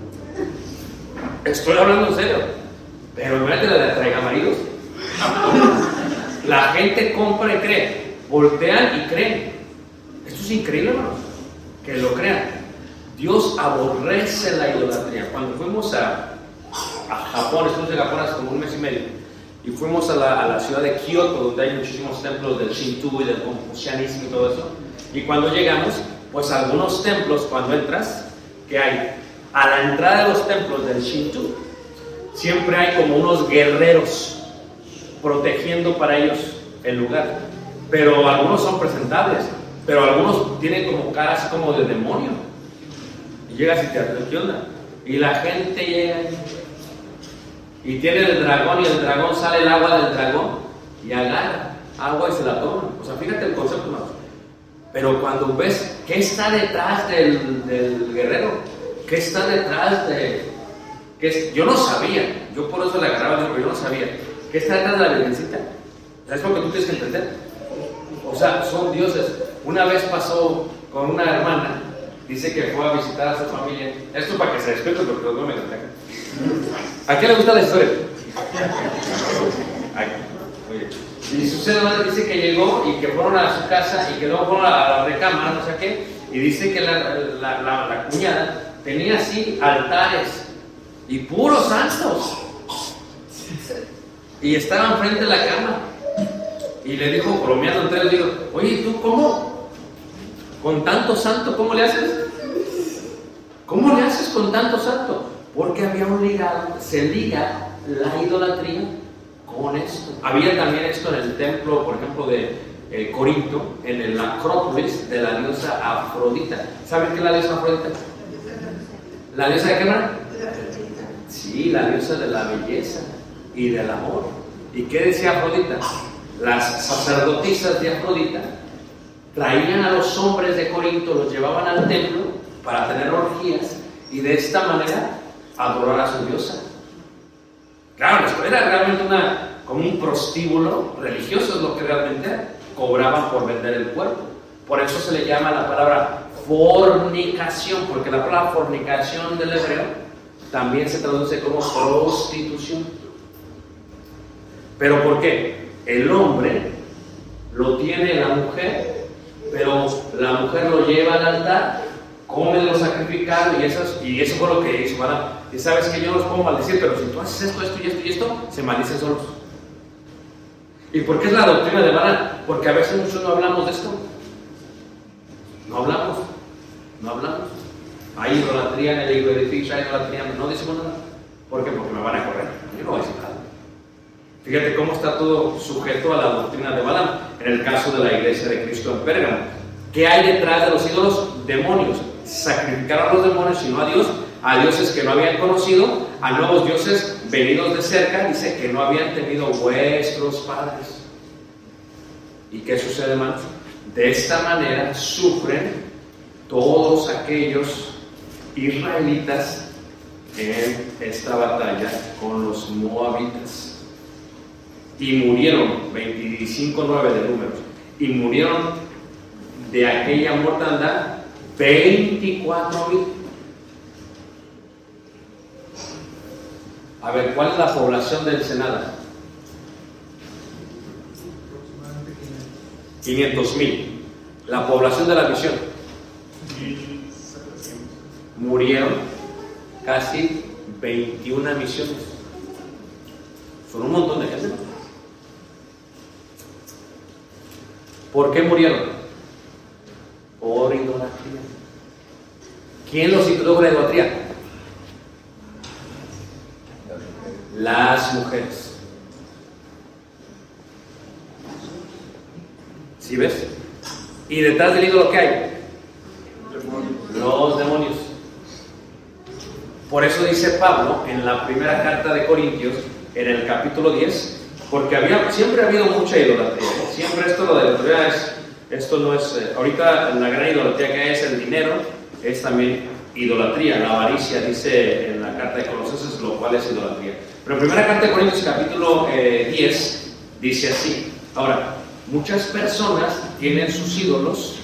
Estoy hablando en serio, pero imagínate la de atraiga maridos. La gente compra y cree, voltean y creen. Esto es increíble, hermanos, que lo crean. Dios aborrece la idolatría. Cuando fuimos a Japón, estuvimos en Japón hace como un mes y medio, y fuimos a la ciudad de Kioto, donde hay muchísimos templos del Shinto y del confucianismo y todo eso. Y cuando llegamos, pues algunos templos, cuando entras, ¿qué hay? A la entrada de los templos del Shinto siempre hay como unos guerreros protegiendo para ellos el lugar, pero algunos son presentables, pero algunos tienen como caras como de demonio. Y llegas y te haces, ¿qué onda? Y la gente llega y tiene el dragón, y el dragón sale el agua del dragón y agarra agua y se la toma. O sea, fíjate el concepto, más. Pero cuando ves qué está detrás del guerrero, qué está detrás yo no sabía, yo por eso le agarraba, pero yo no sabía qué está detrás de la virgencita. Es lo que tú tienes que entender. O sea, son dioses. Una vez pasó con una hermana, dice que fue a visitar a su familia. Esto para que se despierte porque los no me atacan. ¿A qué le gusta la historia? Oye. Y sucede, dice que llegó y que fueron a su casa y que luego fueron a la recámara, no sé qué, y dice que la cuñada tenía así altares y puros santos. Y estaban frente a la cama. Y le dijo, bromeando entre ellos, digo, oye, ¿tú cómo? ¿Con tanto santo? ¿Cómo le haces? ¿Cómo le haces con tanto santo? Porque había un ligado, se liga la idolatría con esto. Había también esto en el templo, por ejemplo, Corinto, en la Acrópolis de la diosa Afrodita. ¿Saben qué es la diosa Afrodita? ¿La diosa de qué manera? Sí, la diosa de la belleza y del amor. ¿Y qué decía Afrodita? Las sacerdotisas de Afrodita traían a los hombres de Corinto, los llevaban al templo para tener orgías y de esta manera adorar a su diosa. Claro, era realmente como un prostíbulo religioso, es lo que realmente cobraban por vender el cuerpo. Por eso se le llama la palabra fornicación, porque la palabra fornicación del hebreo también se traduce como prostitución. ¿Pero por qué? El hombre lo tiene la mujer, pero la mujer lo lleva al altar, come lo sacrificado y eso fue lo que hizo Balaam. Y sabes que yo no los puedo maldecir, pero si tú haces esto, esto y esto y esto, se maldicen solos. ¿Y por qué es la doctrina de Balaam? Porque a veces muchos no hablamos de esto. No hablamos. Hay idolatría en el edificio, hay idolatría, no decimos nada. ¿Por qué? Porque me van a correr. Yo no voy a decir nada. Fíjate cómo está todo sujeto a la doctrina de Balaam. En el caso de la iglesia de Cristo en Pérgamo, ¿qué hay detrás de los ídolos? Demonios. Sacrificaron a los demonios y no a Dios, a dioses que no habían conocido, a nuevos dioses venidos de cerca. Dice que no habían tenido vuestros padres. ¿Y qué sucede, hermanos? De esta manera sufren todos aquellos israelitas en esta batalla con los moabitas. Y murieron, 25:9 de Números, y murieron de aquella mortandad 24,000. A ver, ¿cuál es la población de Ensenada? 500,000. La población de la misión. Murieron casi 21 misiones. Son un montón de gente. ¿Por qué murieron? Por idolatría. ¿Quién los introdujo en la idolatría? Las mujeres. ¿Sí ves? Y detrás del ídolo, ¿qué hay? Los demonios. Por eso dice Pablo en la primera carta de Corintios, en el capítulo 10, porque siempre ha habido mucha idolatría. Siempre esto, lo de idolatría esto no es, ahorita la gran idolatría que hay es el dinero, es también idolatría. La avaricia, dice en la carta de Colosenses, lo cual es idolatría. Pero en primera carta de Corintios, capítulo 10, dice así. Ahora, muchas personas tienen sus ídolos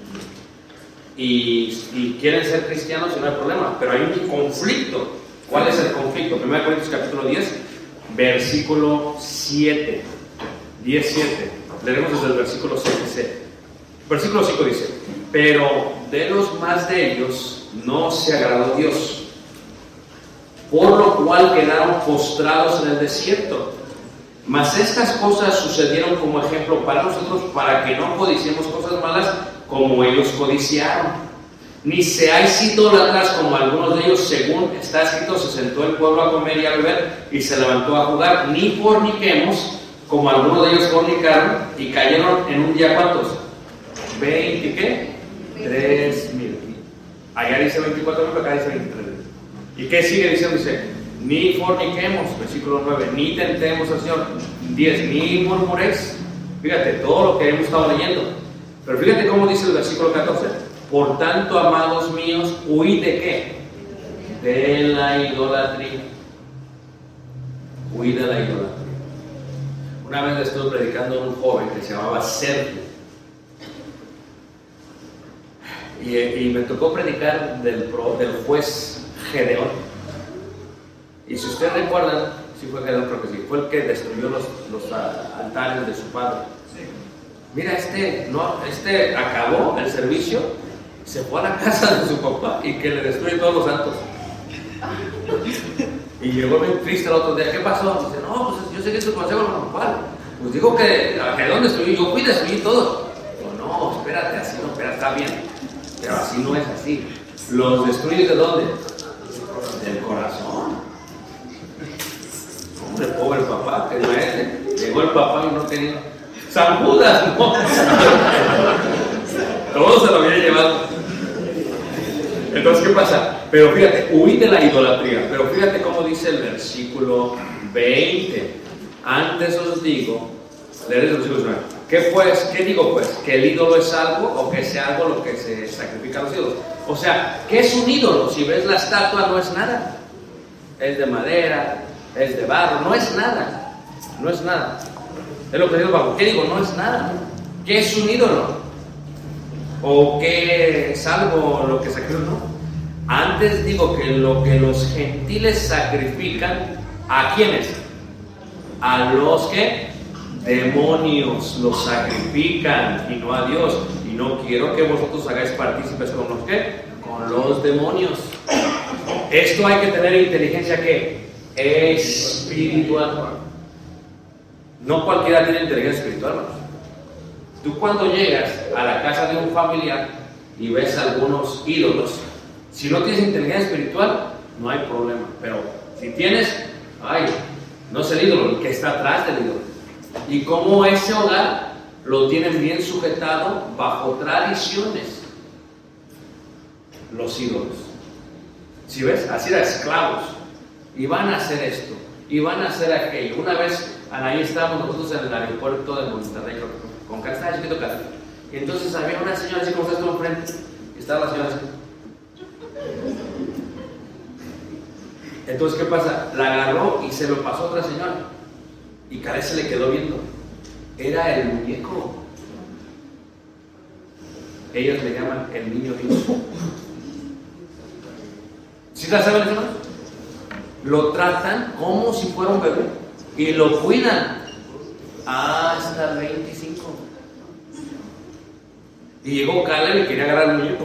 y quieren ser cristianos y no hay problema, pero hay un conflicto. ¿Cuál es el conflicto? 1 Corintios capítulo 10, versículo 7. 10:7. Leeremos desde el versículo 7. Versículo 5 dice: pero de los más de ellos no se agradó Dios, por lo cual quedaron postrados en el desierto. Mas estas cosas sucedieron como ejemplo para nosotros, para que no codiciemos cosas malas como ellos codiciaron. Ni seáis idólatras como algunos de ellos, según está escrito, se sentó el pueblo a comer y a beber y se levantó a jugar. Ni forniquemos como algunos de ellos fornicaron y cayeron en un día, ¿cuántos? 20, ¿qué? 3,000. Allá dice 24,000, acá dice 23,000. ¿Y qué sigue diciendo? Dice: ni forniquemos, versículo 9, ni tentemos al Señor. 10, ni murmuréis. Fíjate, todo lo que hemos estado leyendo. Pero fíjate cómo dice el versículo 14: por tanto, amados míos, huid de qué? De la idolatría. Huid de la idolatría. Una vez le estuve predicando a un joven que se llamaba Sergio. Y me tocó predicar del juez Gedeón. Y si ustedes recuerdan, sí fue Gedeón, creo que sí, fue el que destruyó los altares de su padre. Sí. Mira, este acabó el servicio, se fue a la casa de su papá y que le destruye todos los santos. Y llegó bien triste el otro día. ¿Qué pasó? Dice: no, pues yo seguí su consejo, no, ¿cuál? Pues dijo que a Gedeón destruyó, yo fui a destruir todo. No, espérate, así no, espera, está bien. Pero así no es así. ¿Los destruyes de dónde? Del corazón. Hombre, pobre papá, que no es. Llegó el papá y no tenía. San Judas, no. Todo se lo había llevado. Entonces, ¿qué pasa? Pero fíjate, huid de la idolatría. Pero fíjate cómo dice el versículo 20. Antes os digo, leer el versículo 19. ¿Qué digo pues? ¿Que el ídolo es algo o que sea algo lo que se sacrifica a los ídolos? O sea, ¿qué es un ídolo? Si ves la estatua, no es nada. Es de madera, es de barro, no es nada. No es nada. Es lo que digo, Pablo. ¿Qué digo? No es nada. ¿Qué es un ídolo? ¿O qué es algo lo que sacrifican? No. Antes digo que lo que los gentiles sacrifican, ¿a quiénes? A los que demonios los sacrifican y no a Dios. Y no quiero que vosotros hagáis partícipes con los que, con los demonios. Esto hay que tener inteligencia que espiritual. No cualquiera tiene inteligencia espiritual, hermanos. Tú cuando llegas a la casa de un familiar y ves algunos ídolos, si no tienes inteligencia espiritual, no hay problema. Pero si tienes, no es el ídolo, el que está atrás del ídolo. Y como ese hogar lo tienen bien sujetado bajo tradiciones, los ídolos. Si ves, así eran esclavos. Y van a hacer esto, y van a hacer aquello. Una vez, ahí estábamos nosotros en el aeropuerto de Monterrey, con Carlos, estaba chiquito Carlos. Y entonces había una señora así como estás tú enfrente, y estaba la señora así. Entonces, ¿qué pasa? La agarró y se lo pasó a otra señora. Y Karen se le quedó viendo. Era el muñeco. Ellos le llaman el niño Dios. ¿Sí la saben, hermanos? Lo tratan como si fuera un bebé. Y lo cuidan hasta el 25. Y llegó Caleb y quería agarrar al muñeco.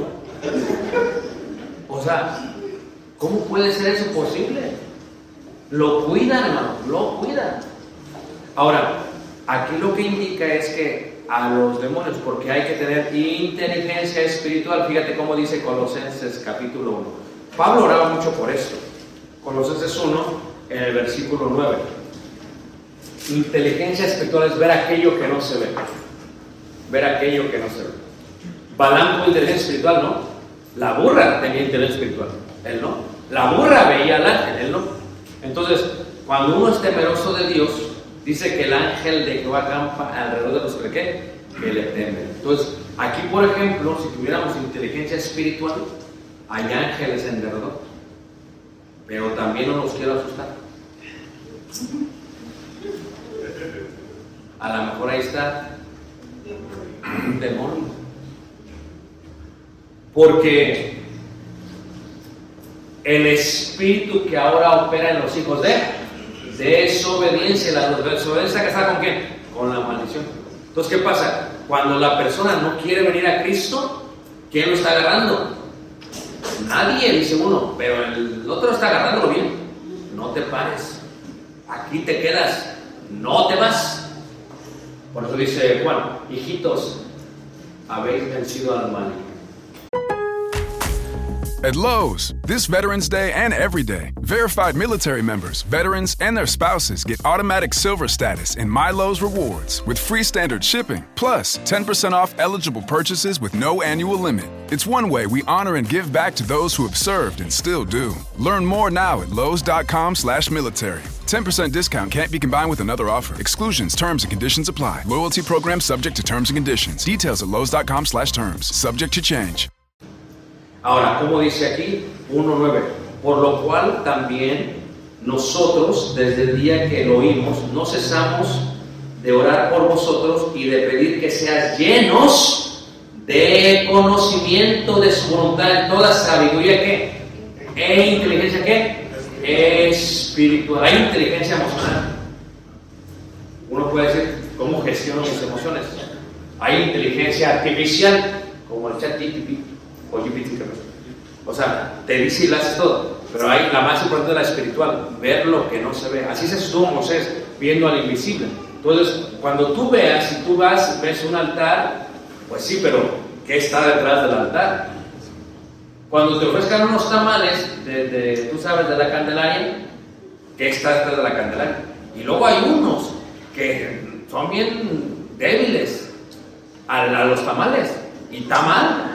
O sea, ¿cómo puede ser eso posible? Lo cuidan, hermano, lo cuidan. Ahora, aquí lo que indica es que a los demonios, porque hay que tener inteligencia espiritual. Fíjate cómo dice Colosenses capítulo 1. Pablo oraba mucho por esto. Colosenses 1, en el versículo 9. Inteligencia espiritual es ver aquello que no se ve. Ver aquello que no se ve. Balaam tuvo inteligencia espiritual, ¿no? La burra tenía inteligencia espiritual, él no. La burra veía al ángel, él no. Entonces, cuando uno es temeroso de Dios, dice que el ángel de Jehová acampa alrededor de los que le temen. Entonces, aquí por ejemplo, si tuviéramos inteligencia espiritual, hay ángeles en derredor, pero también no nos quiero asustar. A lo mejor ahí está un demonio. Porque el espíritu que ahora opera en los hijos de desobediencia, la desobediencia casada ¿con quién? Con la maldición. Entonces, ¿qué pasa? Cuando la persona no quiere venir a Cristo, ¿quién lo está agarrando? Nadie, dice uno, pero el otro está agarrándolo bien. No te pares, aquí te quedas, no te vas. Por eso dice Juan, hijitos, habéis vencido al mal. At Lowe's, this Veterans Day and every day, verified military members, veterans, and their spouses get automatic silver status in My Lowe's Rewards with free standard shipping, plus 10% off eligible purchases with no annual limit. It's one way we honor and give back to those who have served and still do. Learn more now at lowes.com/military. 10% discount can't be combined with another offer. Exclusions, terms, and conditions apply. Loyalty program subject to terms and conditions. Details at lowes.com/terms. Subject to change. Ahora, como dice aquí, 1:9, por lo cual también nosotros, desde el día que lo oímos, no cesamos de orar por vosotros y de pedir que seas llenos de conocimiento de su voluntad en toda sabiduría ¿qué? E inteligencia ¿qué? Espiritual. Hay inteligencia emocional. Uno puede decir, ¿cómo gestiono mis emociones? Hay inteligencia artificial, como el ChatGPT. O sea, te dice y lo haces todo, pero hay la más importante de la espiritual, ver lo que no se ve. Así se estuvo Moisés viendo al invisible. Entonces, cuando tú veas, si tú vas, ves un altar, pues sí, pero ¿qué está detrás del altar? Cuando te ofrezcan unos tamales, tú sabes, de la Candelaria, ¿qué está detrás de la Candelaria? Y luego hay unos que son bien débiles. los tamales. Y tamal.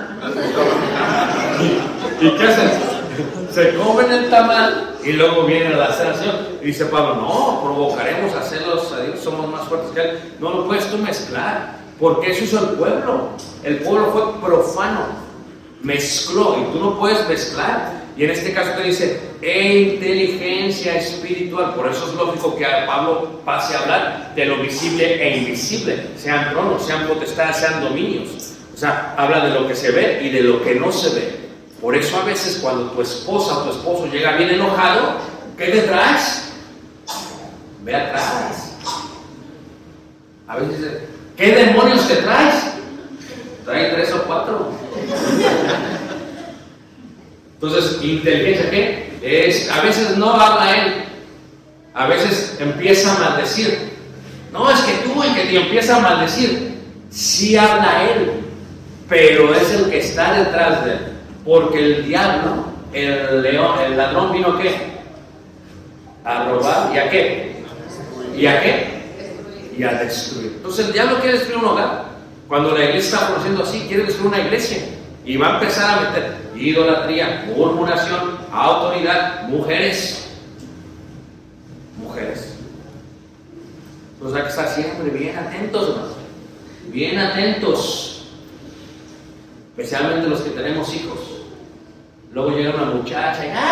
¿Y qué hacen? Se comen el tamal y luego viene la sanación. Y dice Pablo, no, provocaremos a celos a Dios, somos más fuertes que Él. No lo puedes tú mezclar, porque eso hizo el pueblo. El pueblo fue profano, mezcló, y tú no puedes mezclar. Y en este caso te dice, inteligencia espiritual. Por eso es lógico que Pablo pase a hablar de lo visible e invisible, sean tronos, sean potestades, sean dominios. O sea, habla de lo que se ve y de lo que no se ve. Por eso a veces cuando tu esposa o tu esposo llega bien enojado, ¿qué te traes? Ve atrás. A veces dice, ¿qué demonios te traes? Trae 3 o 4. Entonces, inteligencia, ¿qué? A veces no habla él, a veces empieza a maldecir. No, es que tú el que te empieza a maldecir, sí habla él, pero es el que está detrás de él. Porque el diablo, el león, el ladrón vino ¿qué? A robar, ¿y a qué? ¿Y a qué? Y a destruir. Entonces el diablo quiere destruir un hogar. Cuando la iglesia está conociendo así, quiere destruir una iglesia. Y va a empezar a meter idolatría, murmuración, autoridad, mujeres. Entonces hay que estar siempre bien atentos, hermanos. Bien atentos. Especialmente los que tenemos hijos. Luego llega una muchacha y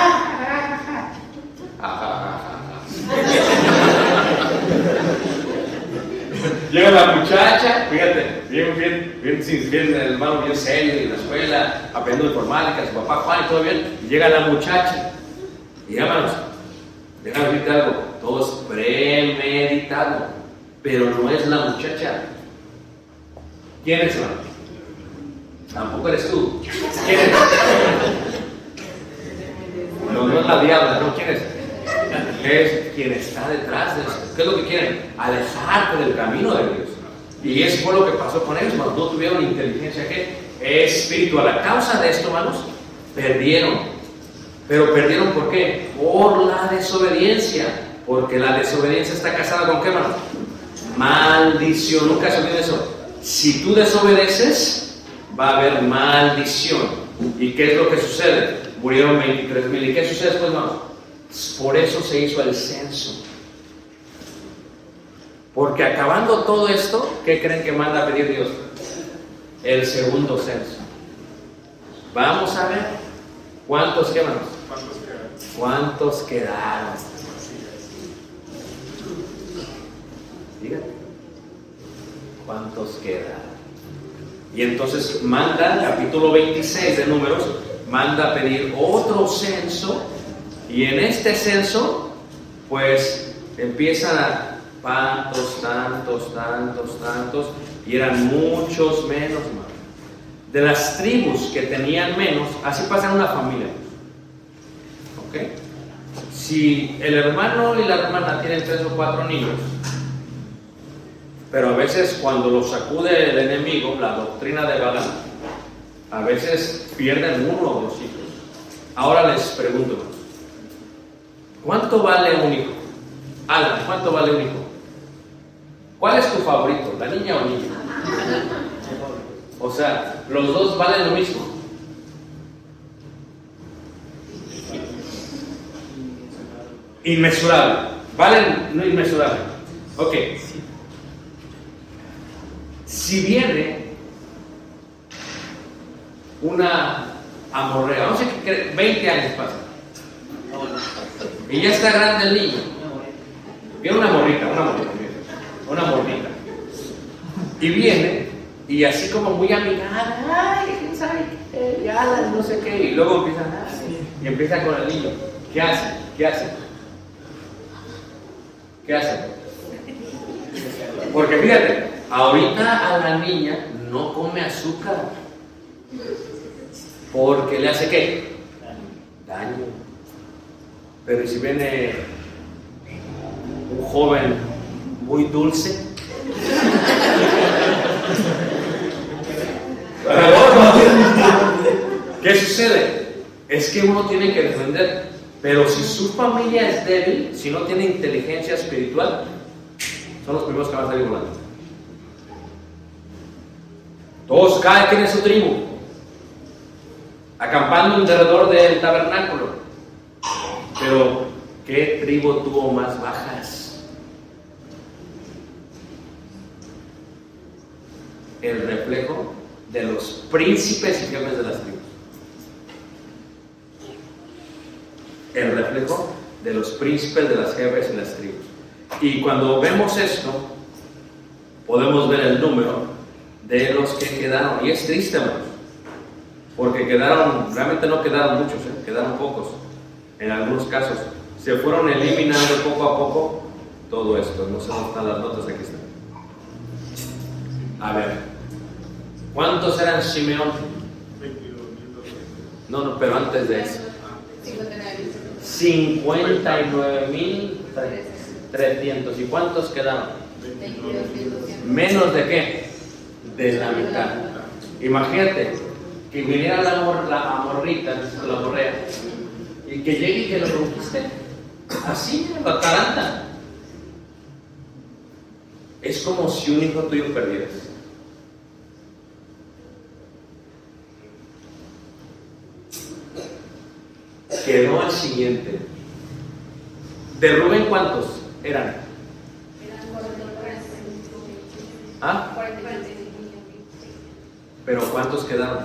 llega la muchacha, fíjate, bien el hermano bien serio en la escuela, aprendiendo informática, su papá Juan y todo bien, y llega la muchacha, y hermanos, déjame decirte algo, todo es premeditado, pero no es la muchacha. ¿Quién es, hermano? Tampoco eres tú. ¿Quién es? No es la diabla, ¿no? ¿Quién es? Es quien está detrás de eso. ¿Qué es lo que quieren? Alejarte del camino de Dios. Y eso fue lo que pasó con ellos, hermanos. No tuvieron inteligencia espiritual. A causa de esto, hermanos, perdieron. Pero perdieron ¿por qué? Por la desobediencia. Porque la desobediencia está casada con ¿qué, hermanos? Maldición. Nunca se olviden eso. Si tú desobedeces, va a haber maldición. ¿Y qué es lo que sucede? Murieron 23,000. ¿Y qué sucede después, hermanos? Por eso se hizo el censo. Porque acabando todo esto, ¿qué creen que manda a pedir Dios? El segundo censo. Vamos a ver cuántos quedaron. ¿Cuántos quedaron? Díganme. ¿Cuántos quedaron? Y entonces manda, capítulo 26 de Números, manda a pedir otro censo. Y en este censo, pues empiezan a tantos, y eran muchos menos, hermano. De las tribus que tenían menos, así pasa en una familia. ¿Ok? Si el hermano y la hermana tienen 3 o 4 niños, pero a veces cuando los sacude el enemigo, la doctrina de Balaam, a veces pierden 1 o 2 hijos. Ahora les pregunto, ¿cuánto vale un hijo? Alan, ¿cuánto vale un hijo? ¿Cuál es tu favorito? ¿La niña o niño? O sea, los dos valen lo mismo. Inmesurable. Valen no inmesurable. Ok. Si viene una amorrea, vamos a decir que 20 años pasan. Y ya está grande el niño. Viene una morrita. Y viene, y así como muy amigable, ay, quién sabe, ya no sé qué, y luego empieza con el niño. ¿Qué hace? Porque fíjate, ahorita a la niña no come azúcar. Porque le hace ¿qué? Daño. Pero si viene un joven muy dulce, ¿qué sucede? Es que uno tiene que defender. Pero si su familia es débil, si no tiene inteligencia espiritual, son los primeros que van a salir volando. Todos, cada quien en su tribu, acampando alrededor del tabernáculo. Pero, ¿qué tribu tuvo más bajas? El reflejo de los príncipes y jefes de las tribus. El reflejo de los príncipes de las jefes y las tribus. Y cuando vemos esto, podemos ver el número de los que quedaron. Y es triste, hermanos, porque realmente no quedaron muchos, quedaron pocos. En algunos casos se fueron eliminando poco a poco todo esto. No sé dónde están las notas, aquí están. A ver, ¿cuántos eran Simeón? 22.200. No, pero antes de eso. 59.300. ¿Y cuántos quedaron? 22.200. ¿Menos de qué? De la mitad. Imagínate que viniera la morrita, la morrea, y que llegue y que lo conquiste. Así, la Atalanta. Es como si un hijo tuyo perdieras. Quedó el siguiente. ¿De Rubén cuántos eran? ¿Ah? ¿Pero cuántos quedaron?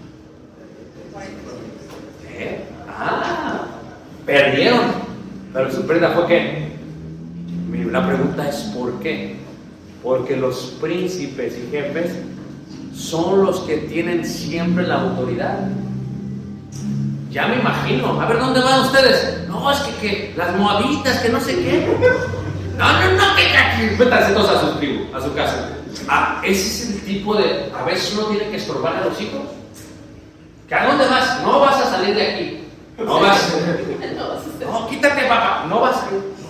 Perdieron. Pero su pérdida fue ¿qué? La pregunta es ¿por qué? Porque los príncipes y jefes son los que tienen siempre la autoridad. Ya me imagino. A ver, ¿dónde van ustedes? No, es que las moabitas, que no sé qué. No, que métanse todos a su tribu, a su casa. Ese es el tipo de... A veces uno tiene que estorbar a los hijos. ¿Que a dónde vas? No vas a salir de aquí. No vas. No, quítate, papá. No vas.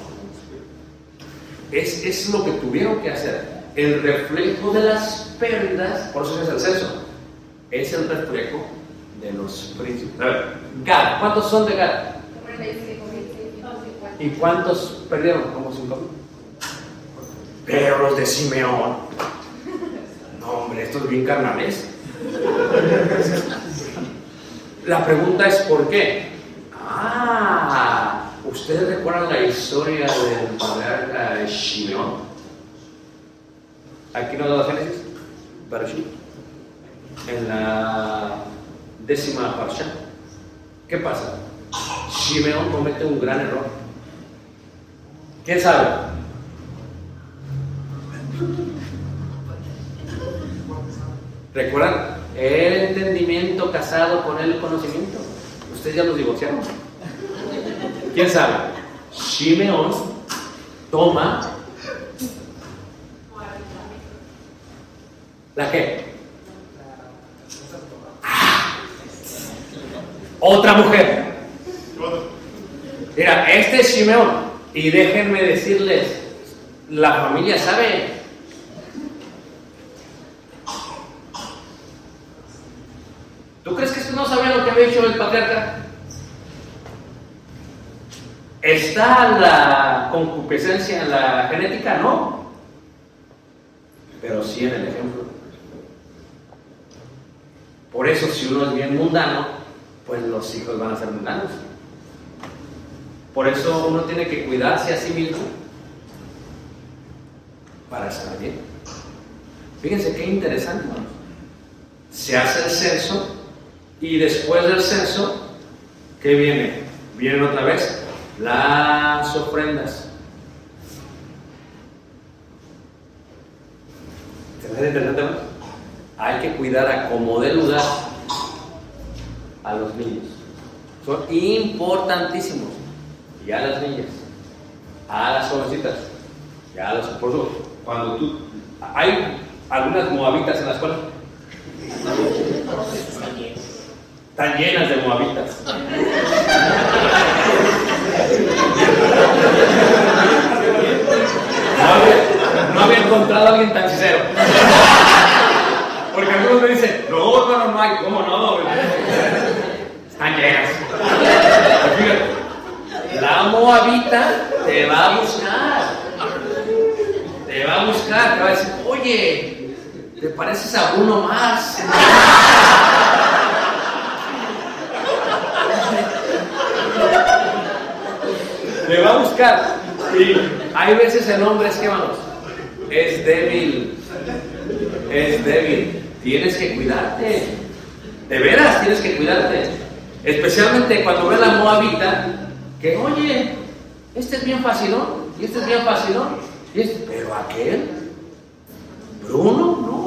Es lo que tuvieron que hacer. El reflejo de las pérdidas, por eso es el censo, es el reflejo de los príncipes. A ver, Gad, ¿cuántos son de Gad? 45.650. ¿Y cuántos perdieron? Como 5.000. Pero los de Simeón, no, hombre, estos bien carnales. La pregunta es ¿por qué? ¿Ustedes recuerdan la historia del patriarca Simeón? Aquí nos da la Génesis, Bereshit, en la 10ª parsha. ¿Qué pasa? Simeón comete un gran error. ¿Quién sabe? ¿Recuerdan? El entendimiento casado con el conocimiento. Ustedes ya los divorciaron. ¿Quién sabe? Simeón toma ¿la qué? Otra mujer. Mira, este es Simeón. Y déjenme decirles, la familia sabe. ¿Tú crees que no sabía lo que había hecho el patriarca? ¿Está la concupiscencia en la genética? No. Pero sí en el ejemplo. Por eso, si uno es bien mundano, pues los hijos van a ser mundanos. Por eso uno tiene que cuidarse a sí mismo para estar bien. Fíjense qué interesante, ¿no? Se hace el censo y después del censo, ¿qué viene? Vienen otra vez las ofrendas. ¿Te parece interesante, no? Hay que cuidar a como dé lugar a los niños. Son importantísimos. Y a las niñas, a las jovencitas, y a los... Por eso, cuando tú... Hay algunas moabitas en la escuela. Están llenas de moabitas. No había encontrado a alguien tan sincero. Porque algunos me dicen, no hay, ¿cómo no? Están llenas. Fíjate. La moabita te va a buscar. Te va a buscar, te va a decir, oye, te pareces a uno más. Le va a buscar. Y hay veces el hombre es que, vamos, es débil. Es débil. Tienes que cuidarte. De veras, tienes que cuidarte. Especialmente cuando ve la moabita, que oye, este es bien fácil, ¿no? Y este es bien fácil, ¿no? Y este, pero aquel, Bruno, no.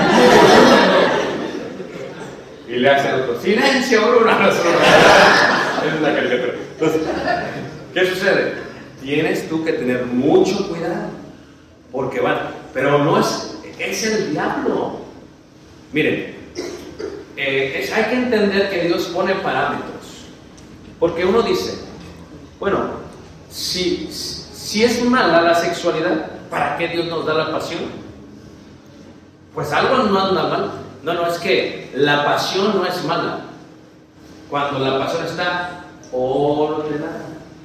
Y le hace el otro, silencio, Bruno. Es una caricatura. Entonces, ¿qué sucede? Tienes tú que tener mucho cuidado, porque van, pero no es el diablo. Miren, hay que entender que Dios pone parámetros, porque uno dice, bueno, si es mala la sexualidad, ¿para qué Dios nos da la pasión? Pues algo no anda mal. No, es que la pasión no es mala cuando la pasión está ordenada.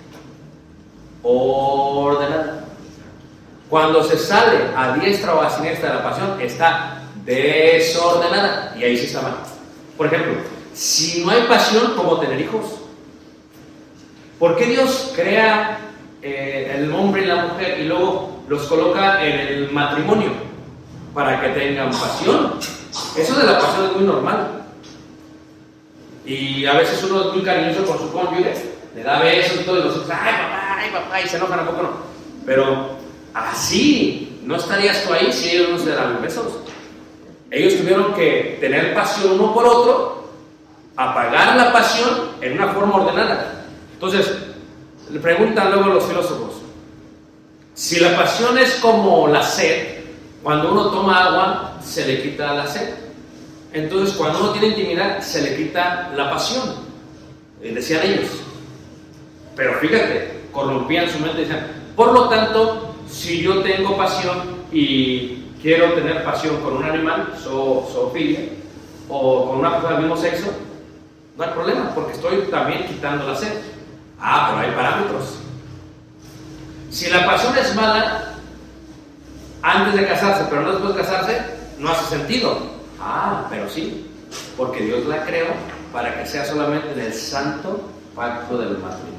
Cuando se sale a diestra o a siniestra de la pasión, está desordenada, y ahí sí está mal. Por ejemplo, si no hay pasión, ¿cómo tener hijos? ¿Por qué Dios crea el hombre y la mujer y luego los coloca en el matrimonio? Para que tengan pasión. Eso de la pasión es muy normal. Y a veces uno es muy cariñoso con su cónyuge, le da besos y todo, y los otros, ay papá, y se enojan, ¿a poco no? Pero así no estarías tú ahí si ellos no se dan besos. Ellos tuvieron que tener pasión uno por otro, apagar la pasión en una forma ordenada. Entonces, le preguntan luego los filósofos, si la pasión es como la sed, cuando uno toma agua se le quita la sed. Entonces, cuando uno tiene intimidad se le quita la pasión, decían ellos. Pero fíjate, corrompían su mente y decían, por lo tanto, si yo tengo pasión y quiero tener pasión con un animal, zoofilia, o con una persona del mismo sexo, no hay problema, porque estoy también quitando la sed. Pero hay parámetros. Si la pasión es mala antes de casarse, pero no después de casarse, no hace sentido. Pero sí, porque Dios la creó para que sea solamente en el santo pacto del matrimonio.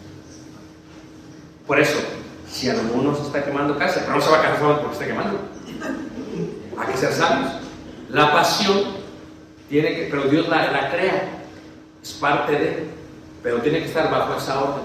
Por eso, si alguno se está quemando casa, pero no se va a casar solo porque se está quemando. Hay que ser sabios. La pasión tiene que, pero Dios la crea, es parte de, pero tiene que estar bajo esa orden.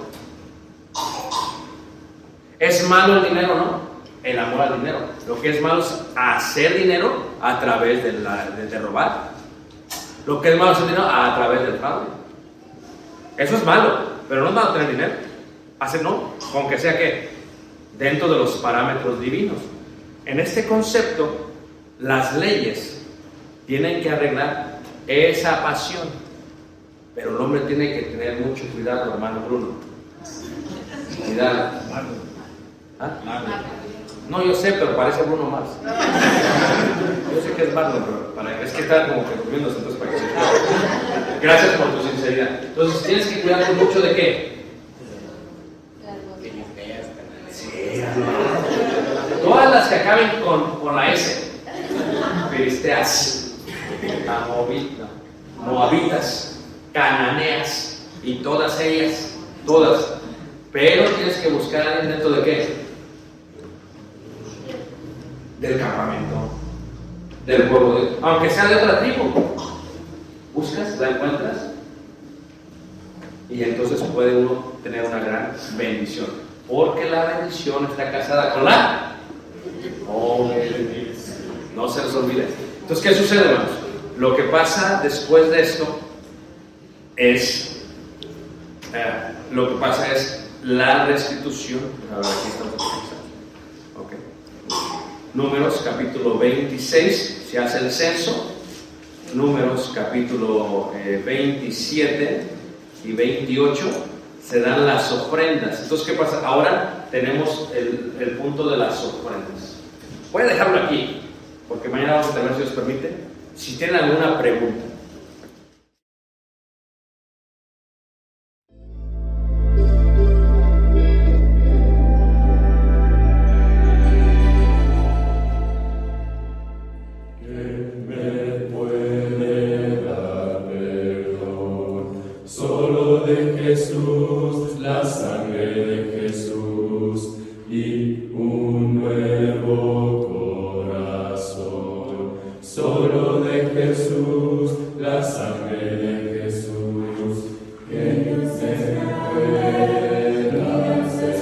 ¿Es malo el dinero? No. El amor al dinero. Lo que es malo es hacer dinero a través de robar. Lo que es malo es el dinero a través del fraude. Eso es malo, pero no es malo tener dinero. No, aunque sea que dentro de los parámetros divinos. En este concepto, las leyes tienen que arreglar esa pasión, pero el hombre tiene que tener mucho cuidado, hermano Bruno. Cuidado. No, yo sé, pero parece Bruno más. Yo sé que es Marlon, pero es que está como que durmiéndose, entonces para que se... Gracias por tu sinceridad. Entonces tienes que cuidarte mucho de qué. Sí, todas las que acaben con la S. Filisteas, moabitas, cananeas, y todas ellas, todas. Pero tienes que buscar a alguien dentro de qué. Del campamento, del pueblo de Dios, aunque sea de otra tribu. Buscas, la encuentras, y entonces puede uno tener una gran bendición, porque la bendición está casada con la obediencia. No se les olvide. Entonces, ¿qué sucede, hermanos? Lo que pasa después de esto es la restitución. A ver, aquí estamos. Okay. Números capítulo 26, se hace el censo. Números capítulo 27 y 28 se dan las ofrendas. Entonces, ¿qué pasa? Ahora tenemos el punto de las ofrendas. Voy a dejarlo aquí, porque mañana vamos a tener, si Dios permite, si tienen alguna pregunta. nuevo corazón. Solo de Jesús, la sangre de Jesús, que Dios se pueda hacer.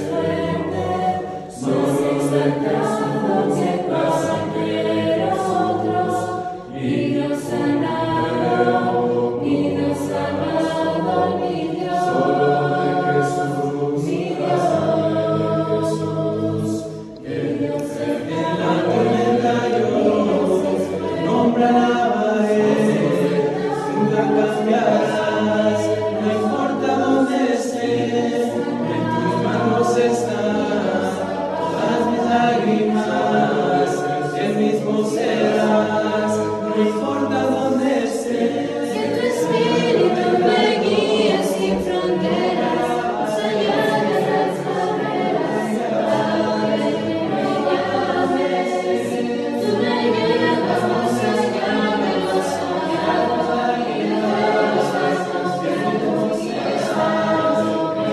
Solo de Jesús, la sangre de nosotros, y Dios sanado, y Dios sanado, mi Dios. Solo de Jesús, la sangre de Jesús, que Dios se en la tormenta yo nombre alabaré, nunca cambiarás, no importa dónde estés, en tus manos están todas mis lágrimas, el mismo serás, no importa dónde estés. Que tu espíritu me guíe sin fronteras, más allá de las barreras, a donde tú me llames. Tú me llevas más allá de lo soñado, y de los actos que tú quieras.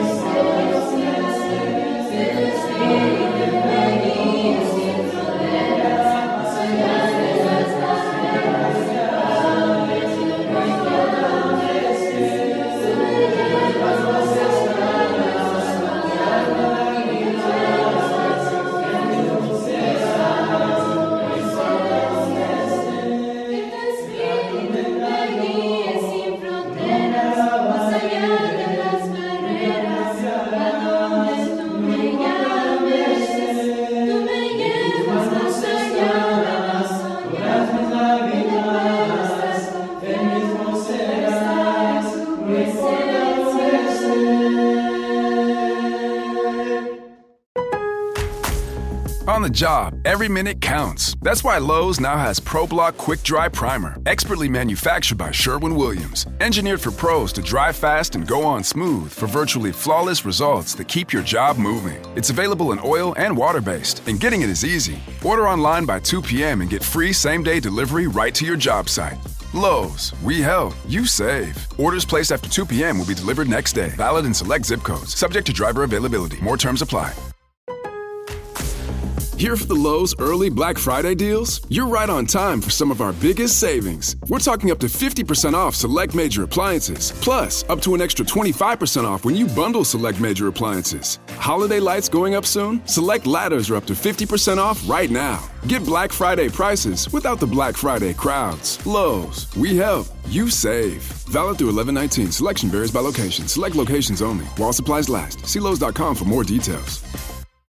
Que tu espíritu me guíe sin fronteras, más allá de las barreras, a donde tú me llames. Tú me llevas más allá de lo soñado, y de los actos que tú Que tu espíritu me guíe sin fronteras, más allá de las barreras, a donde tú me llames. Tú me llevas más allá de lo soñado, y de los actos que El mismo tú serás, no importa dónde estés. On the job, every minute counts. That's why Lowe's now has ProBlock Quick Dry Primer, expertly manufactured by Sherwin-Williams. Engineered for pros to dry fast and go on smooth for virtually flawless results that keep your job moving. It's available in oil and water-based, and getting it is easy. Order online by 2 p.m. and get free same-day delivery right to your job site. Lowe's, we help, you save. Orders placed after 2 p.m. will be delivered next day. Valid in select zip codes. Subject to driver availability. More terms apply. Here for the Lowe's early Black Friday deals? You're right on time for some of our biggest savings. We're talking up to 50% off select major appliances, plus up to an extra 25% off when you bundle select major appliances. Holiday lights going up soon? Select ladders are up to 50% off right now. Get Black Friday prices without the Black Friday crowds. Lowe's, we help, you save. Valid through 11/19. Selection varies by location. Select locations only. While supplies last. See Lowe's.com for more details.